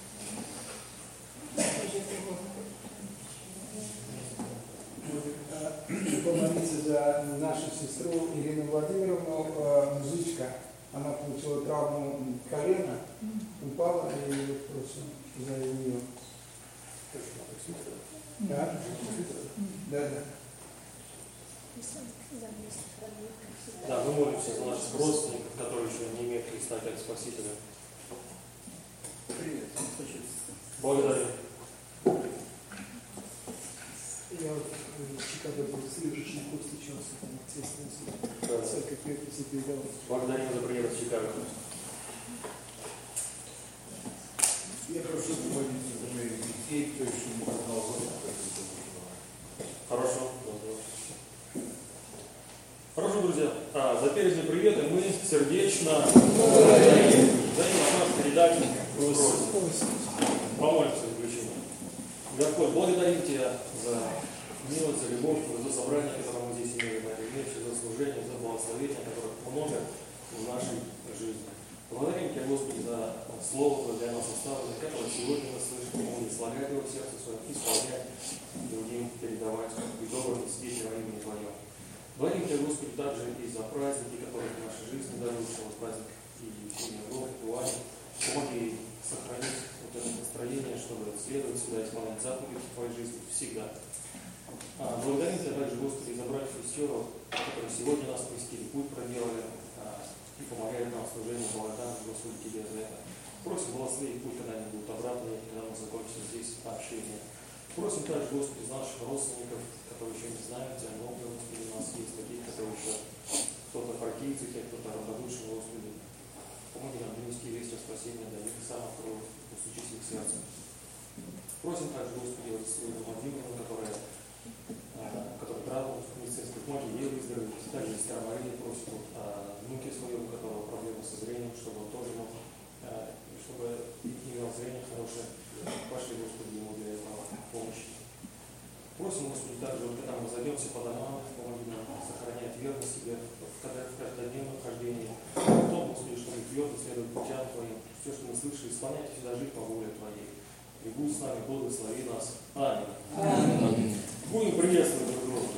Помолиться за нашу сестру Ирину Владимировну, музычка. Она получила травму колена, упала и просим за нее. Да? Да, да.
Да, мы молимся за наших родственников, которые еще не имеют Христа как Спасителя.
Привет.
Благодарю.
Я вот в Чикаго был следующий год встречался, там, естественно, церковь Петруса передал.
Благодарим за приезд в Чикаго.
Я прошу помолиться за моих детей, кто еще не познал Господа.
Хорошо. Хорошо, друзья. А, за перечень приветы мы сердечно благодарим за наш передачу. Помолимся в заключение. Господь, благодарим Тебя за милость, за любовь, за собрание, которое мы здесь имели на этой вместе, за служение, за благословение, которых много в нашей жизни. Благодарим Тебя, Господи, за Слово, для нас оставленное, которое сегодня мы слышим, будет слагать его в сердце своем, исполнять, другим передавать, и добрым свете во имя Твое. Благодарим Тебя, Господи, также и за праздники, которые в нашей жизни даруют, что праздник и Евгения Европы, Туани. Помоги сохранить вот это настроение, чтобы следовать сюда, исполнять заповеди в Твоей жизни всегда. А, благодарим Тебя также, Господи, за братьев и сестер, которые сегодня нас крестили, путь проделали а, и помогают нам в служении. Благодарим, Господи, Тебе за это. Просим, благослови путь, когда они будут обратно, когда мы закончим здесь общение. Просим также, Господи, из наших родственников, которые еще не знают Тебя, много, Господи, у нас есть таких, которые еще кто-то фаркийцы, кто-то равнодушен, Господи. Помоги нам донести весть о спасении, да и Ты сам открой, постучись их сердцем. Просим также, Господи, вот свою Владимировну, которая, которая травму в медицинской помощи, ей выздороветь. Также сестра Мария просит вот, о внуке своем, у которого проблемы со зрением, чтобы он тоже мог, чтобы имел зрение хорошее. Пошли, Господи, ему для этого помощи. Просим, Господи, также, вот, когда мы разойдемся по домам, помоги нам сохранять верность себе в каждодневном хождении. В том, Господи, чтобы твердо следовать путям Твоим, все, что мы слышали, исполнять и всегда жить по воле Твоей. И будь с нами, благослови нас. Аминь. Аминь. Будем приветствовать друг друга.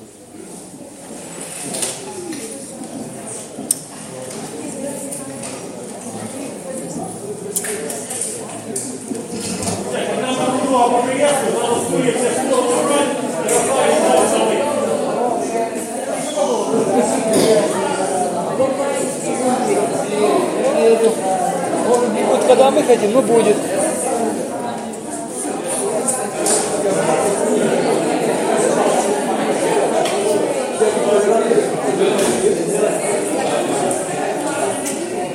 Когда мы друг друга поприветствуем, надо вспылить все, что убрать, и расставить на столы.
Вот когда мы хотим, ну будет.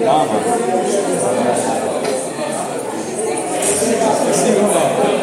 Мама. Спасибо, мама.